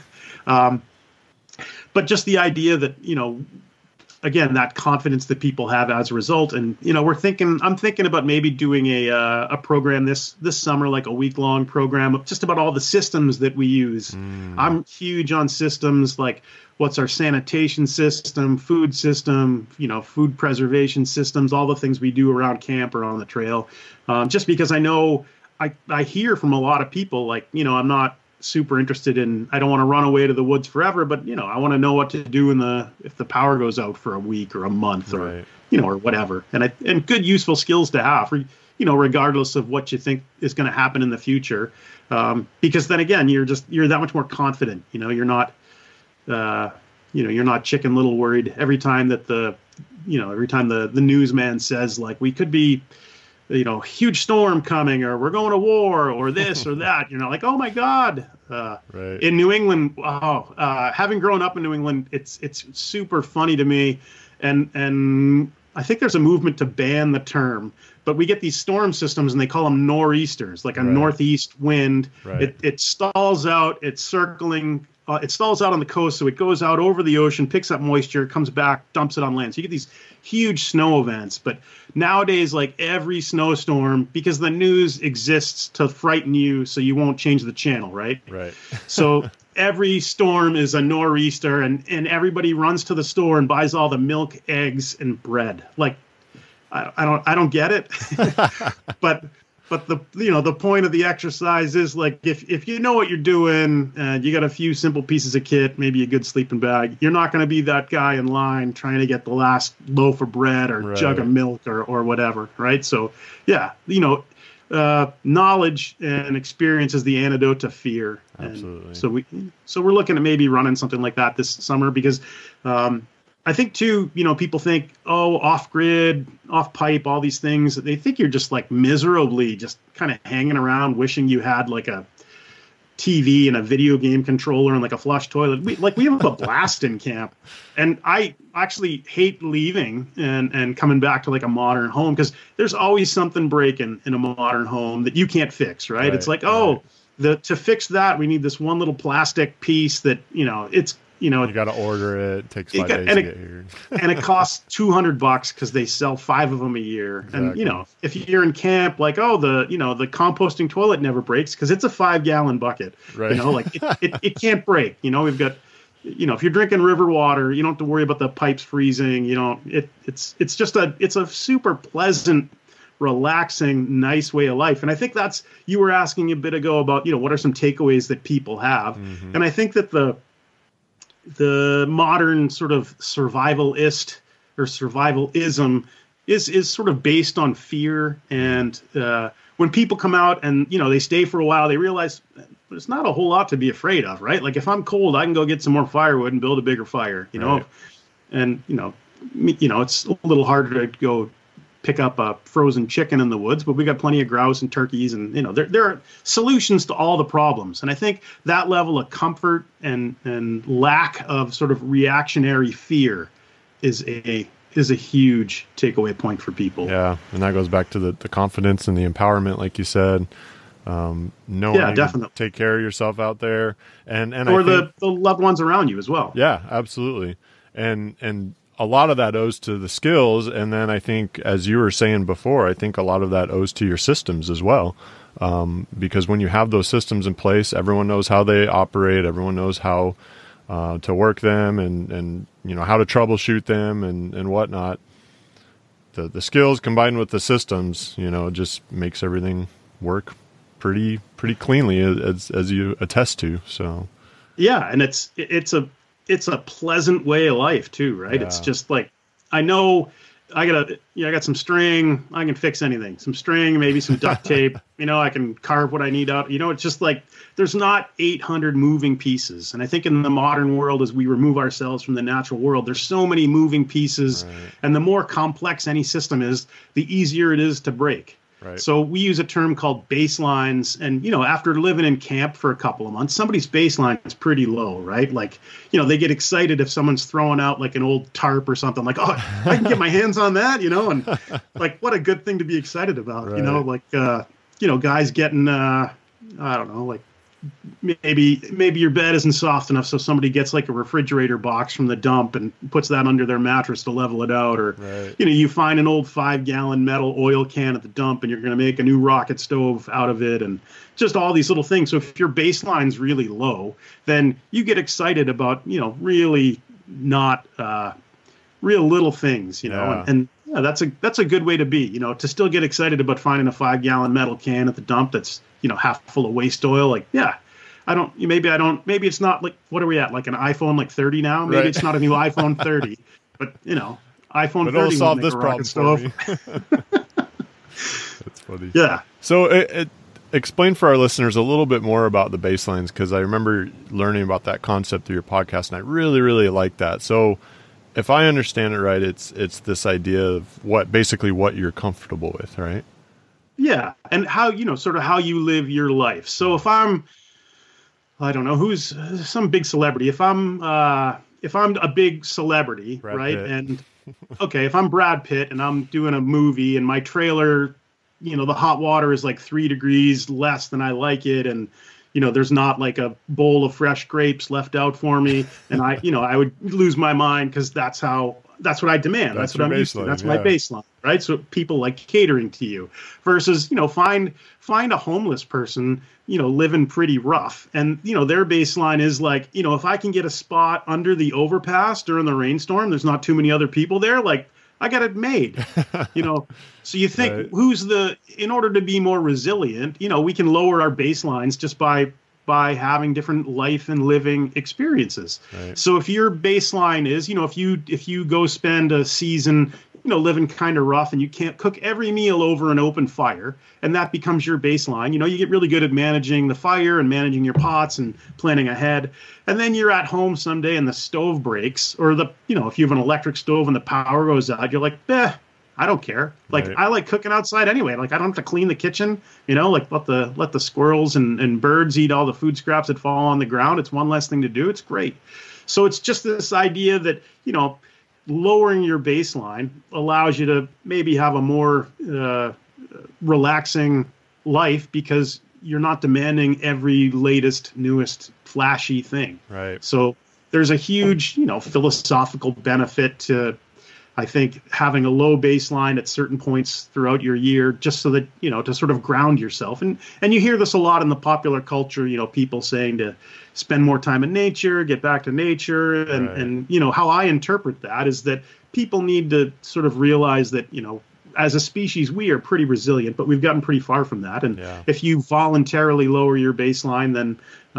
But just the idea that, again, that confidence that people have as a result. And, I'm thinking about maybe doing a program this summer, like a week-long program, just about all the systems that we use. I'm huge on systems, like what's our sanitation system, food food preservation systems, all the things we do around camp or on the trail. Just because I know I hear from a lot of people, like, I'm not super interested in, I don't want to run away to the woods forever, but I want to know what to do if the power goes out for a week or a month or or whatever, and good useful skills to have, regardless of what you think is going to happen in the future, because then again you're that much more confident. You're not you're not Chicken Little worried every time that the newsman says, like, we could be huge storm coming, or we're going to war, or this or that. Like, oh my God. In New England, having grown up in New England, it's super funny to me, and I think there's a movement to ban the term, but we get these storm systems and they call them nor'easters, like a northeast wind. It stalls out, it's circling it stalls out on the coast, so it goes out over the ocean, picks up moisture, comes back, dumps it on land. So you get these huge snow events. But nowadays, like every snowstorm, because the news exists to frighten you, so you won't change the channel, right? Right. So every storm is a nor'easter, and everybody runs to the store and buys all the milk, eggs, and bread. Like, I don't get it, but the point of the exercise is like if you know what you're doing and you got a few simple pieces of kit, maybe a good sleeping bag, you're not going to be that guy in line trying to get the last loaf of bread or jug of milk or whatever, right? So yeah, knowledge and experience is the antidote to fear. Absolutely. And so we're looking at maybe running something like that this summer because I think too, people think, off grid, off pipe, all these things. They think you're just like miserably just kind of hanging around wishing you had like a TV and a video game controller and like a flush toilet. We have a blast in camp. And I actually hate leaving and coming back to like a modern home because there's always something breaking in a modern home that you can't fix, right? It's like, to fix that, we need this one little plastic piece that, it's, you got to order it. It takes 5 days to get here. And it costs $200 because they sell 5 of them a year. Exactly. And, if you're in camp, like, the composting toilet never breaks because it's a 5-gallon bucket. Right. It can't break. We've got, if you're drinking river water, you don't have to worry about the pipes freezing. It's a super pleasant, relaxing, nice way of life. And I think you were asking a bit ago about, what are some takeaways that people have. Mm-hmm. And I think that the modern sort of survivalist or survivalism is sort of based on fear. And when people come out and, they stay for a while, they realize there's not a whole lot to be afraid of, right? Like if I'm cold, I can go get some more firewood and build a bigger fire, Right. And, it's a little harder to go pick up a frozen chicken in the woods, but we got plenty of grouse and turkeys, and there are solutions to all the problems. And I think that level of comfort and lack of sort of reactionary fear is a huge takeaway point for people. Yeah, and that goes back to the confidence and the empowerment, like you said. Knowing definitely take care of yourself out there, and or the loved ones around you as well. Yeah, absolutely, and a lot of that owes to the skills. And then I think, as you were saying before, I think a lot of that owes to your systems as well. Because when you have those systems in place, everyone knows how they operate. Everyone knows how to work them and how to troubleshoot them and whatnot. The skills combined with the systems, just makes everything work pretty cleanly as you attest to. So, yeah. And it's a pleasant way of life too, right? Yeah. It's just like, I know I got some string. I can fix anything. Some string, maybe some duct tape. I can carve what I need out. It's just like there's not 800 moving pieces. And I think in the modern world, as we remove ourselves from the natural world, there's so many moving pieces. Right. And the more complex any system is, the easier it is to break. Right. So we use a term called baselines. And, after living in camp for a couple of months, somebody's baseline is pretty low, right? Like, they get excited if someone's throwing out like an old tarp or something like, I can get my hands on that, and like, what a good thing to be excited about, right. Guys getting, I don't know, like maybe your bed isn't soft enough. So somebody gets like a refrigerator box from the dump and puts that under their mattress to level it out. Or, right. You find an old 5-gallon metal oil can at the dump and you're going to make a new rocket stove out of it. And just all these little things. So if your baseline's really low, then you get excited about, really not real little things, Yeah. and yeah, that's a good way to be, to still get excited about finding a 5-gallon metal can at the dump that's, half full of waste oil. Like, yeah, maybe it's not like, what are we at? Like an iPhone like 30 now? Maybe right. It's not a new iPhone 30, but iPhone 30 will solve make this a problem rocket stove. for me. That's funny. Yeah. So explain for our listeners a little bit more about the baselines, because I remember learning about that concept through your podcast, and I really, really like that. So if I understand it right, it's this idea of what you're comfortable with, right? Yeah, and how sort of how you live your life. So if I don't know who's some big celebrity. If I'm a big celebrity, Brad right? Pitt. And okay, if I'm Brad Pitt and I'm doing a movie and my trailer, the hot water is like 3 degrees less than I like it, and there's not like a bowl of fresh grapes left out for me. And I would lose my mind because that's what I demand. That's what I'm used to. That's my baseline, right? So people like catering to you versus, find a homeless person, living pretty rough. And, their baseline is like, if I can get a spot under the overpass during the rainstorm, there's not too many other people there. Like, I got it made, So you think right. In order to be more resilient, we can lower our baselines just by having different life and living experiences. Right. So if your baseline is, if you go spend a season, living kind of rough and you can't cook every meal over an open fire, and that becomes your baseline, you get really good at managing the fire and managing your pots and planning ahead. And then you're at home someday and the stove breaks, or if you have an electric stove and the power goes out, you're like, I don't care. Like, right. I like cooking outside anyway. Like, I don't have to clean the kitchen, like let the squirrels and birds eat all the food scraps that fall on the ground. It's one less thing to do. It's great. So it's just this idea that, lowering your baseline allows you to maybe have a more relaxing life because you're not demanding every latest, newest, flashy thing. Right. So there's a huge, philosophical benefit to, I think, having a low baseline at certain points throughout your year, just so that, to sort of ground yourself. And you hear this a lot in the popular culture, people saying to spend more time in nature, get back to nature. And, right. and how I interpret that is that people need to sort of realize that, as a species, we are pretty resilient, but we've gotten pretty far from that. And if you voluntarily lower your baseline, then,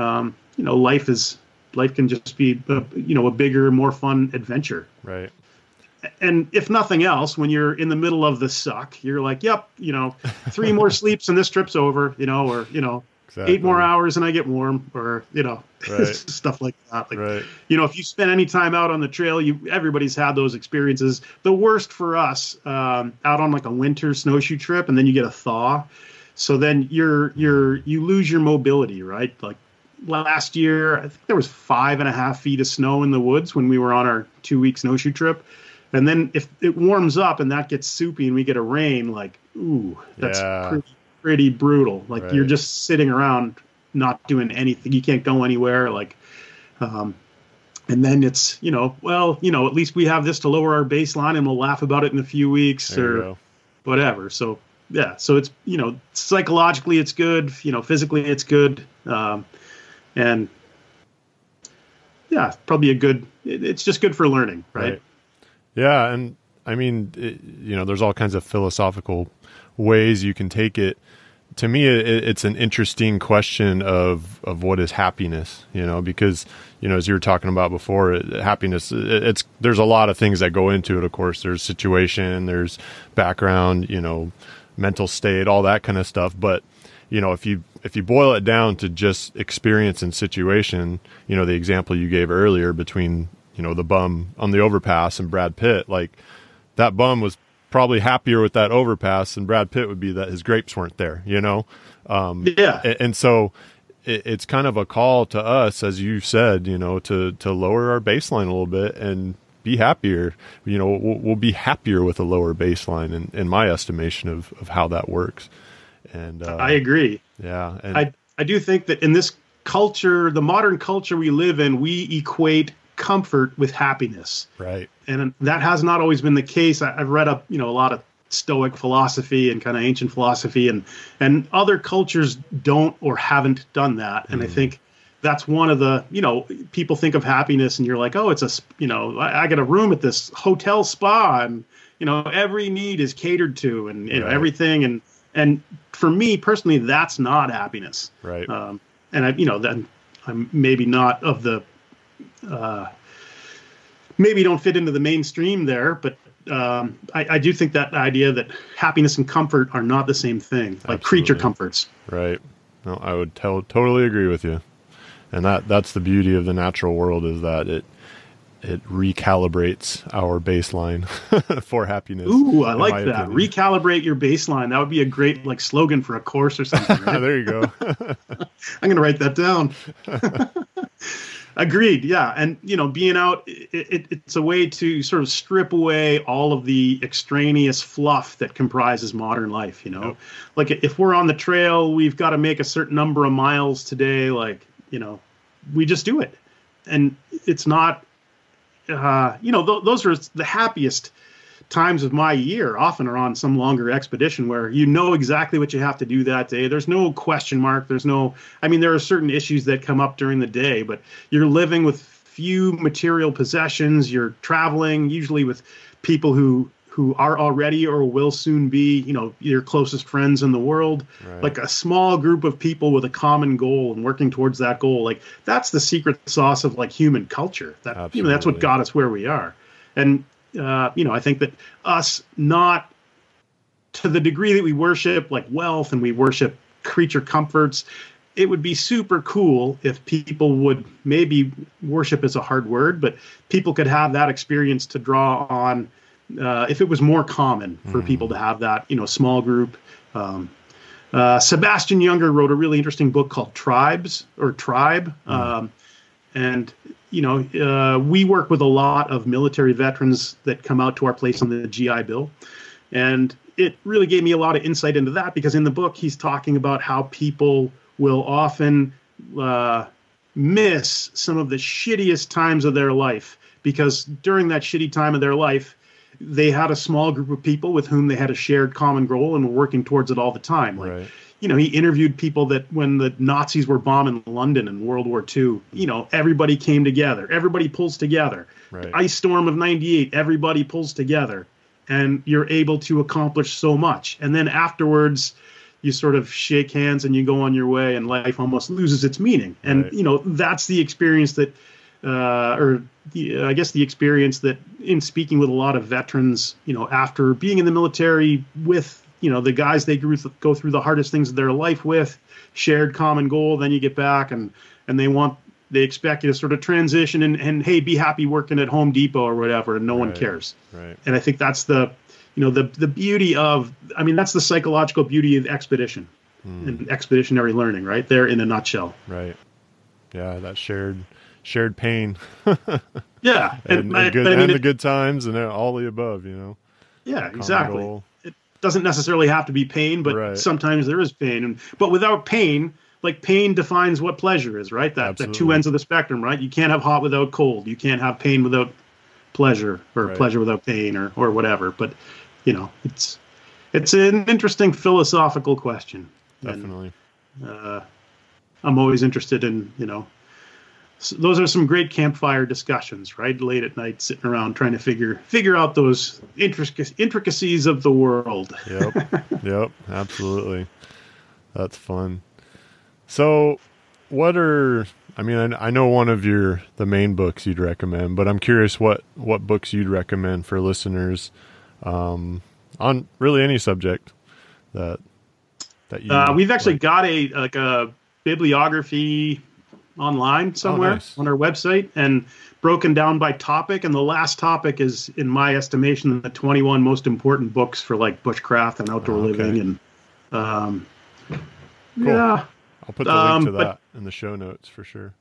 life can just be, a bigger, more fun adventure. Right. And if nothing else, when you're in the middle of the suck, you're like, yep, 3 more sleeps and this trip's over, or, exactly. 8 more hours and I get warm, or, right. stuff like that. Like, right. If you spend any time out on the trail, everybody's had those experiences. The worst for us, out on like a winter snowshoe trip, and then you get a thaw. So then you lose your mobility, right? Like last year, I think there was 5.5 feet of snow in the woods when we were on our 2-week snowshoe trip. And then if it warms up and that gets soupy and we get a rain, like, ooh, that's pretty brutal. Like right. You're just sitting around not doing anything. You can't go anywhere. Like, and then it's, at least we have this to lower our baseline and we'll laugh about it in a few weeks or whatever. So, yeah. So it's, psychologically it's good, physically it's good. And yeah, probably it's just good for learning. Right. Yeah. And I mean, there's all kinds of philosophical ways you can take it. To me, it's an interesting question of what is happiness, because, as you were talking about before, happiness, there's a lot of things that go into it. Of course, there's situation, there's background, mental state, all that kind of stuff. But, if you boil it down to just experience and situation, the example you gave earlier between, the bum on the overpass and Brad Pitt, like that bum was probably happier with that overpass than Brad Pitt would be that his grapes weren't there, And so it's kind of a call to us, as you said, to lower our baseline a little bit and be happier. We'll be happier with a lower baseline in my estimation of how that works. And I agree. Yeah. And I do think that in this culture, the modern culture we live in, we equate comfort with happiness. Right. And that has not always been the case. I've read up, a lot of Stoic philosophy and kind of ancient philosophy, and other cultures don't or haven't done that. And I think that's one of the, people think of happiness and you're like, oh, it's I got a room at this hotel spa and, every need is catered to and everything. And for me personally, that's not happiness. Right. And then I'm maybe not of the, maybe don't fit into the mainstream there, but I do think that idea that happiness and comfort are not the same thing, like Absolutely. Creature comforts. Right. No, I would totally agree with you. And that's the beauty of the natural world, is that it recalibrates our baseline for happiness. Ooh, I like that. Opinion. Recalibrate your baseline. That would be a great slogan for a course or something. Right? There you go. I'm going to write that down. Agreed. Yeah. And, being out, it's a way to sort of strip away all of the extraneous fluff that comprises modern life. Yep. Like if we're on the trail, we've got to make a certain number of miles today. Like, we just do it. And it's not, those are the happiest times of my year often are on some longer expedition where exactly what you have to do that day. There's no question mark. There are certain issues that come up during the day, but you're living with few material possessions. You're traveling usually with people who are already or will soon be, your closest friends in the world, right. Like a small group of people with a common goal and working towards that goal. Like that's the secret sauce of like human culture. That, that's what got us where we are. And, I think that us not to the degree that we worship like wealth and we worship creature comforts, it would be super cool if people would maybe worship is a hard word, but people could have that experience to draw on if it was more common for people to have that, small group. Sebastian Junger wrote a really interesting book called Tribe. And we work with a lot of military veterans that come out to our place on the GI Bill. And it really gave me a lot of insight into that because in the book, he's talking about how people will often miss some of the shittiest times of their life because during that shitty time of their life, they had a small group of people with whom they had a shared common goal and were working towards it all the time. Like, right. He interviewed people that when the Nazis were bombing London in World War II, everybody came together. Everybody pulls together. Right. The ice storm of 98, everybody pulls together. And you're able to accomplish so much. And then afterwards, you sort of shake hands and you go on your way and life almost loses its meaning. And, right. That's the experience that, I guess the experience that in speaking with a lot of veterans, after being in the military with, the guys they go through the hardest things of their life with, shared common goal, then you get back and they expect you to sort of transition and hey, be happy working at Home Depot or whatever, and no one cares. Right. And I think that's the beauty of, that's the psychological beauty of expedition and expeditionary learning right there in a nutshell. Right. Yeah. That shared pain. Yeah. and the good times and all the above, Yeah, exactly. Goal. It doesn't necessarily have to be pain, but right. Sometimes there is pain. But without pain, like pain defines what pleasure is, right? That two ends of the spectrum, right? You can't have hot without cold. You can't have pain without pleasure or right. pleasure without pain or whatever. But, it's an interesting philosophical question. Definitely. And, I'm always interested in, those are some great campfire discussions, right? Late at night, sitting around trying to figure out those intricacies of the world. Yep, absolutely. That's fun. So I know one of the main books you'd recommend, but I'm curious what books you'd recommend for listeners on really any subject that you we've actually got a bibliography online somewhere on our website and broken down by topic. And the last topic is, in my estimation, the 21 most important books for like bushcraft and outdoor living. And cool. Yeah, I'll put the link to that in the show notes for sure.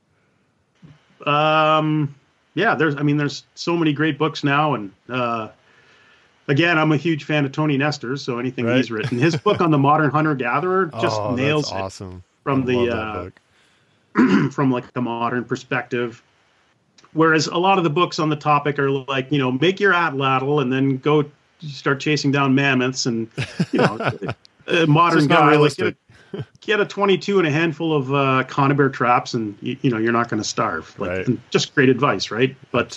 Yeah, there's so many great books now. And, again, I'm a huge fan of Tony Nestor. So anything he's written, his book on the modern hunter gatherer just nails that's awesome. It from the, from like a modern perspective. Whereas a lot of the books on the topic are like, make your atlatl and then go start chasing down mammoths and, a modern guy, like get a 22 and a handful of conibear traps and, you're not going to starve. Like, right. And just great advice. Right. But,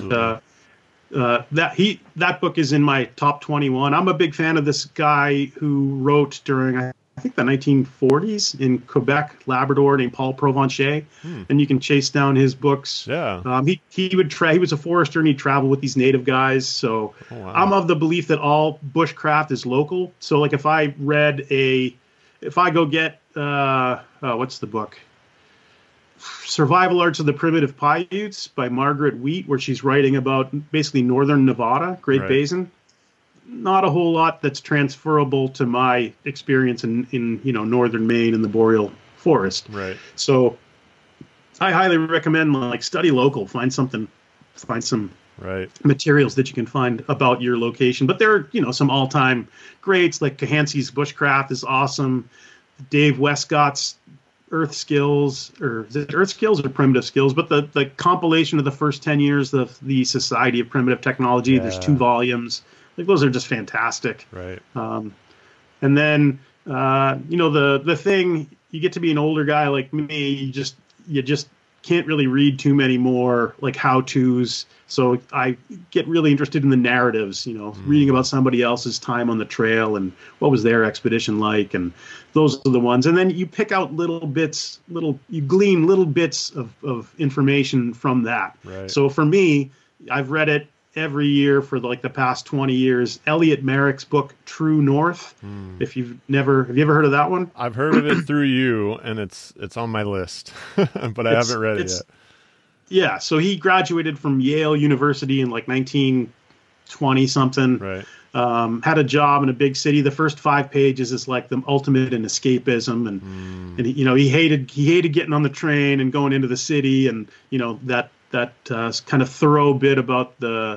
that book is in my top 21. I'm a big fan of this guy who wrote during, I think, the 1940s in Quebec, Labrador, named Paul Provencher, and you can chase down his books. Yeah. He was a forester and he'd travel with these native guys. So I'm of the belief that all bushcraft is local. So like if I go get what's the book? Survival Arts of the Primitive Paiutes by Margaret Wheat, where she's writing about basically northern Nevada, Great Basin. Not a whole lot that's transferable to my experience in northern Maine and the boreal forest. Right. So I highly recommend like study local, find some Right. materials that you can find about your location. But there are, some all-time greats like Kahansi's Bushcraft is awesome. Dave Westcott's Earth Skills, or is it Earth Skills or Primitive Skills? But the compilation of the first 10 years of the Society of Primitive Technology, there's 2 volumes. Like those are just fantastic. Right. And then, the thing, you get to be an older guy like me, you just can't really read too many more like how-tos. So I get really interested in the narratives, reading about somebody else's time on the trail and what was their expedition like. And those are the ones. And then you pick out you glean little bits of information from that. Right. So for me, I've read it every year for the past 20 years. Elliot Merrick's book, True North. Have you ever heard of that one? I've heard of it through you, and it's on my list, but I haven't read it yet. Yeah, so he graduated from Yale University in 1920 something. Right. Had a job in a big city. The first 5 pages is like the ultimate in escapism, and he hated getting on the train and going into the city, and that kind of thorough bit about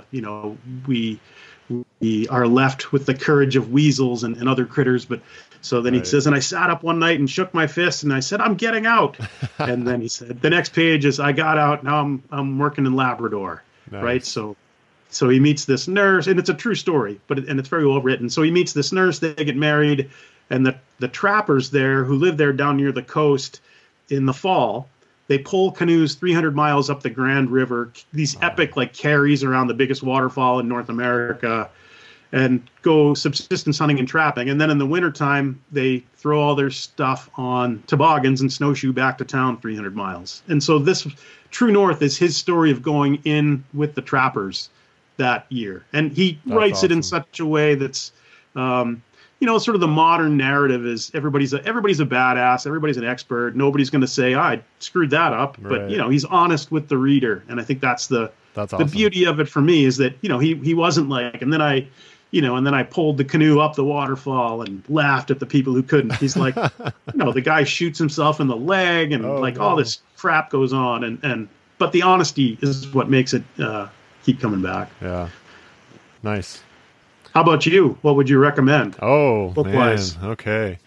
we are left with the courage of weasels and other critters. But so then he says, and I sat up one night and shook my fist and I said, I'm getting out. And then he said, the next page is, I got out. Now I'm working in Labrador. Nice. Right. So he meets this nurse, and it's a true story, and it's very well written. So he meets this nurse, they get married, and the trappers there who live there down near the coast in the fall, they pull canoes 300 miles up the Grand River, these epic carries around the biggest waterfall in North America, and go subsistence hunting and trapping. And then in the wintertime, they throw all their stuff on toboggans and snowshoe back to town 300 miles. And so this True North is his story of going in with the trappers that year. And he writes it in such a way that's, sort of the modern narrative is everybody's a badass, everybody's an expert, nobody's going to say, I screwed that up. Right. But, he's honest with the reader. And I think that's awesome. The beauty of it for me is that, he wasn't and then I pulled the canoe up the waterfall and laughed at the people who couldn't. He's like, the guy shoots himself in the leg and all this crap goes on. But the honesty is what makes it keep coming back. Yeah. Nice. How about you? What would you recommend? Oh, man. Okay.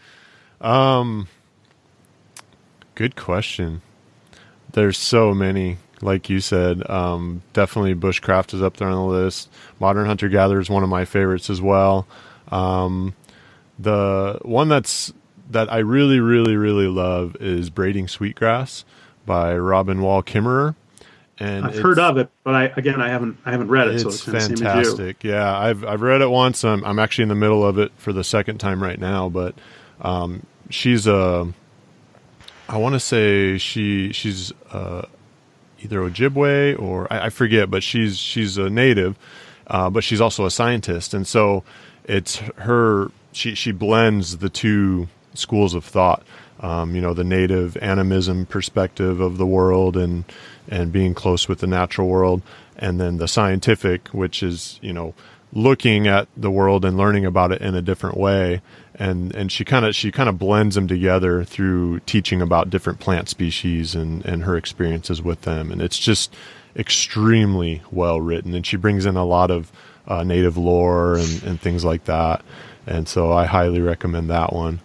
Good question. There's so many, like you said. Definitely Bushcraft is up there on the list. Modern Hunter-Gatherer is one of my favorites as well. The one that I really, really, really love is Braiding Sweetgrass by Robin Wall Kimmerer. And I've heard of it, but I haven't read it. It's so it's fantastic. Yeah, I've read it once. I'm actually in the middle of it for the second time right now. But she's I want to say she's either Ojibwe or I forget, but she's a native, but she's also a scientist, and so it's her. She blends the two schools of thought. The native animism perspective of the world and being close with the natural world, and then the scientific, which is, looking at the world and learning about it in a different way. And she kind of blends them together through teaching about different plant species and her experiences with them. And it's just extremely well written. And she brings in a lot of native lore and things like that. And so I highly recommend that one.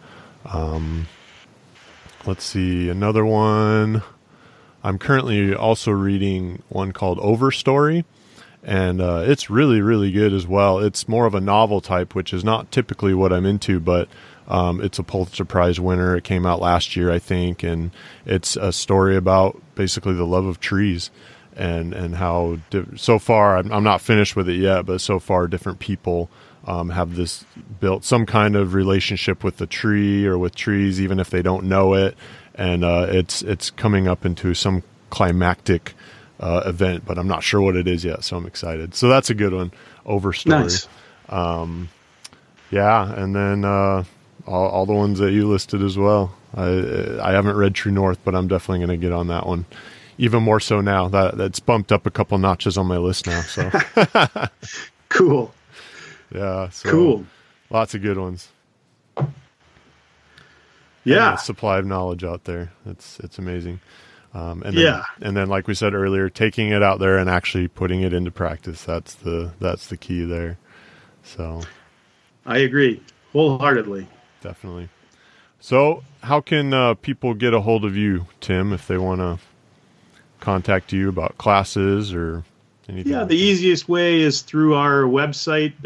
Let's see, another one. I'm currently also reading one called Overstory, and it's really, really good as well. It's more of a novel type, which is not typically what I'm into, but it's a Pulitzer Prize winner. It came out last year, I think, and it's a story about basically the love of trees and how so far, I'm not finished with it yet, but so far different people have built some kind of relationship with the tree or with trees, even if they don't know it. And it's coming up into some climactic event, but I'm not sure what it is yet, so I'm excited. So that's a good one, Overstory. Nice. Yeah, and then all the ones that you listed as well. I haven't read True North, but I'm definitely going to get on that one. Even more so now. That's bumped up a couple notches on my list now. So Cool. Yeah. So cool. Lots of good ones. Yeah. Supply of knowledge out there. It's amazing. And then, like we said earlier, taking it out there and actually putting it into practice. That's the key there. So I agree wholeheartedly. Definitely. So how can people get a hold of you, Tim, if they want to contact you about classes or anything? Yeah, the easiest way is through our website,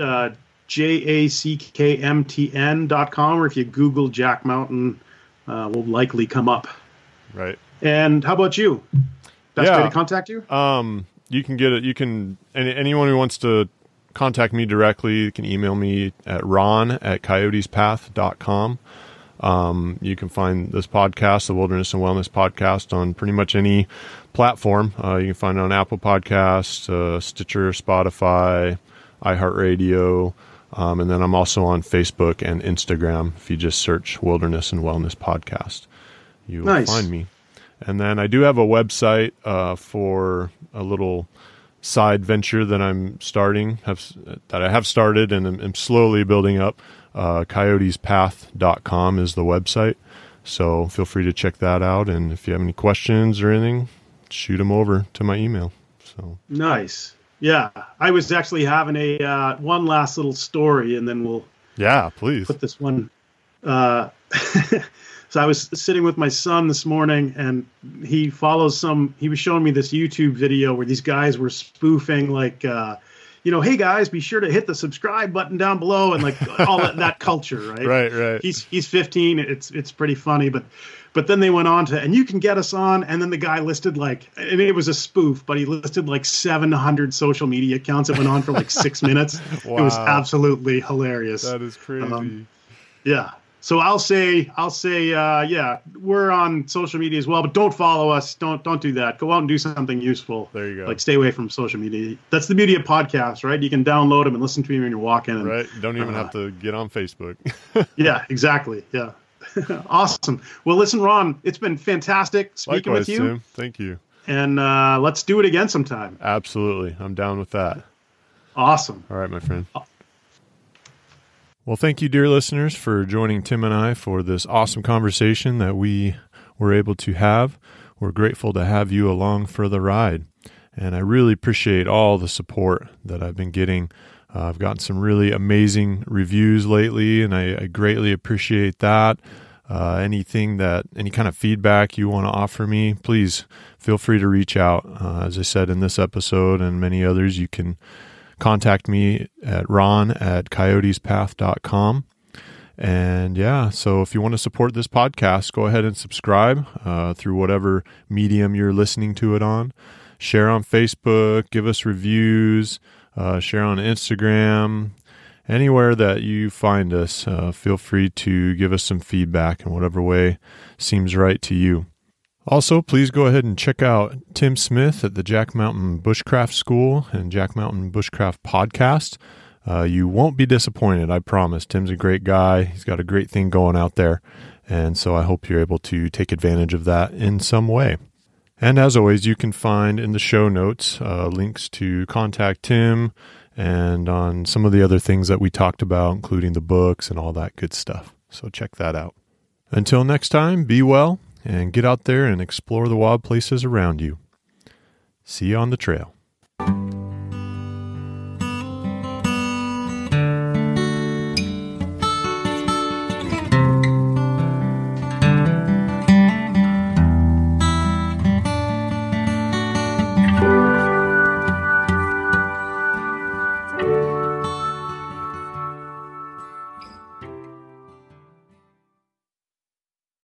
jackmtn.com, or if you Google Jack Mountain, will likely come up. Right. And how about you? Best way to contact you? You can get it. You can, anyone who wants to contact me directly, you can email me at ron@coyotespath.com. You can find this podcast, the Wilderness and Wellness Podcast, on pretty much any platform. You can find it on Apple Podcasts, Stitcher, Spotify, iHeartRadio, and then I'm also on Facebook and Instagram. If you just search Wilderness and Wellness Podcast, you will find me. And then I do have a website for a little side venture that I'm starting, that I have started and am slowly building up. Coyotespath.com is the website. So feel free to check that out. And if you have any questions or anything, shoot them over to my email. So nice. Yeah. I was actually having a one last little story, and then we'll please put this one. So I was sitting with my son this morning, and he was showing me this YouTube video where these guys were spoofing like, hey guys, be sure to hit the subscribe button down below, and like all that culture, right? Right. He's 15. It's pretty funny, but then they went on to, and you can get us on, and then the guy listed it was a spoof, but he listed like 700 social media accounts that went on for like 6 minutes. Wow. It was absolutely hilarious. That is crazy. Yeah. So I'll say, we're on social media as well, but don't follow us. Don't do that. Go out and do something useful. There you go. Like stay away from social media. That's the beauty of podcasts, right? You can download them and listen to them when you're walking. Right. Don't even have to get on Facebook. Yeah, exactly. Yeah. Awesome. Well, listen, Ron, it's been fantastic speaking with you. Tim. Thank you. And let's do it again sometime. Absolutely. I'm down with that. Awesome. All right, my friend. Well, thank you, dear listeners, for joining Tim and I for this awesome conversation that we were able to have. We're grateful to have you along for the ride, and I really appreciate all the support that I've been getting. I've gotten some really amazing reviews lately, and I greatly appreciate that. Any kind of feedback you want to offer me, please feel free to reach out. As I said in this episode and many others, you can contact me at ron@coyotespath.com. And so if you want to support this podcast, go ahead and subscribe through whatever medium you're listening to it on. Share on Facebook, give us reviews, share on Instagram. Anywhere that you find us, feel free to give us some feedback in whatever way seems right to you. Also, please go ahead and check out Tim Smith at the Jack Mountain Bushcraft School and Jack Mountain Bushcraft Podcast. You won't be disappointed, I promise. Tim's a great guy. He's got a great thing going out there. And so I hope you're able to take advantage of that in some way. And as always, you can find in the show notes links to contact Tim and on some of the other things that we talked about, including the books and all that good stuff. So check that out. Until next time, be well and get out there and explore the wild places around you. See you on the trail.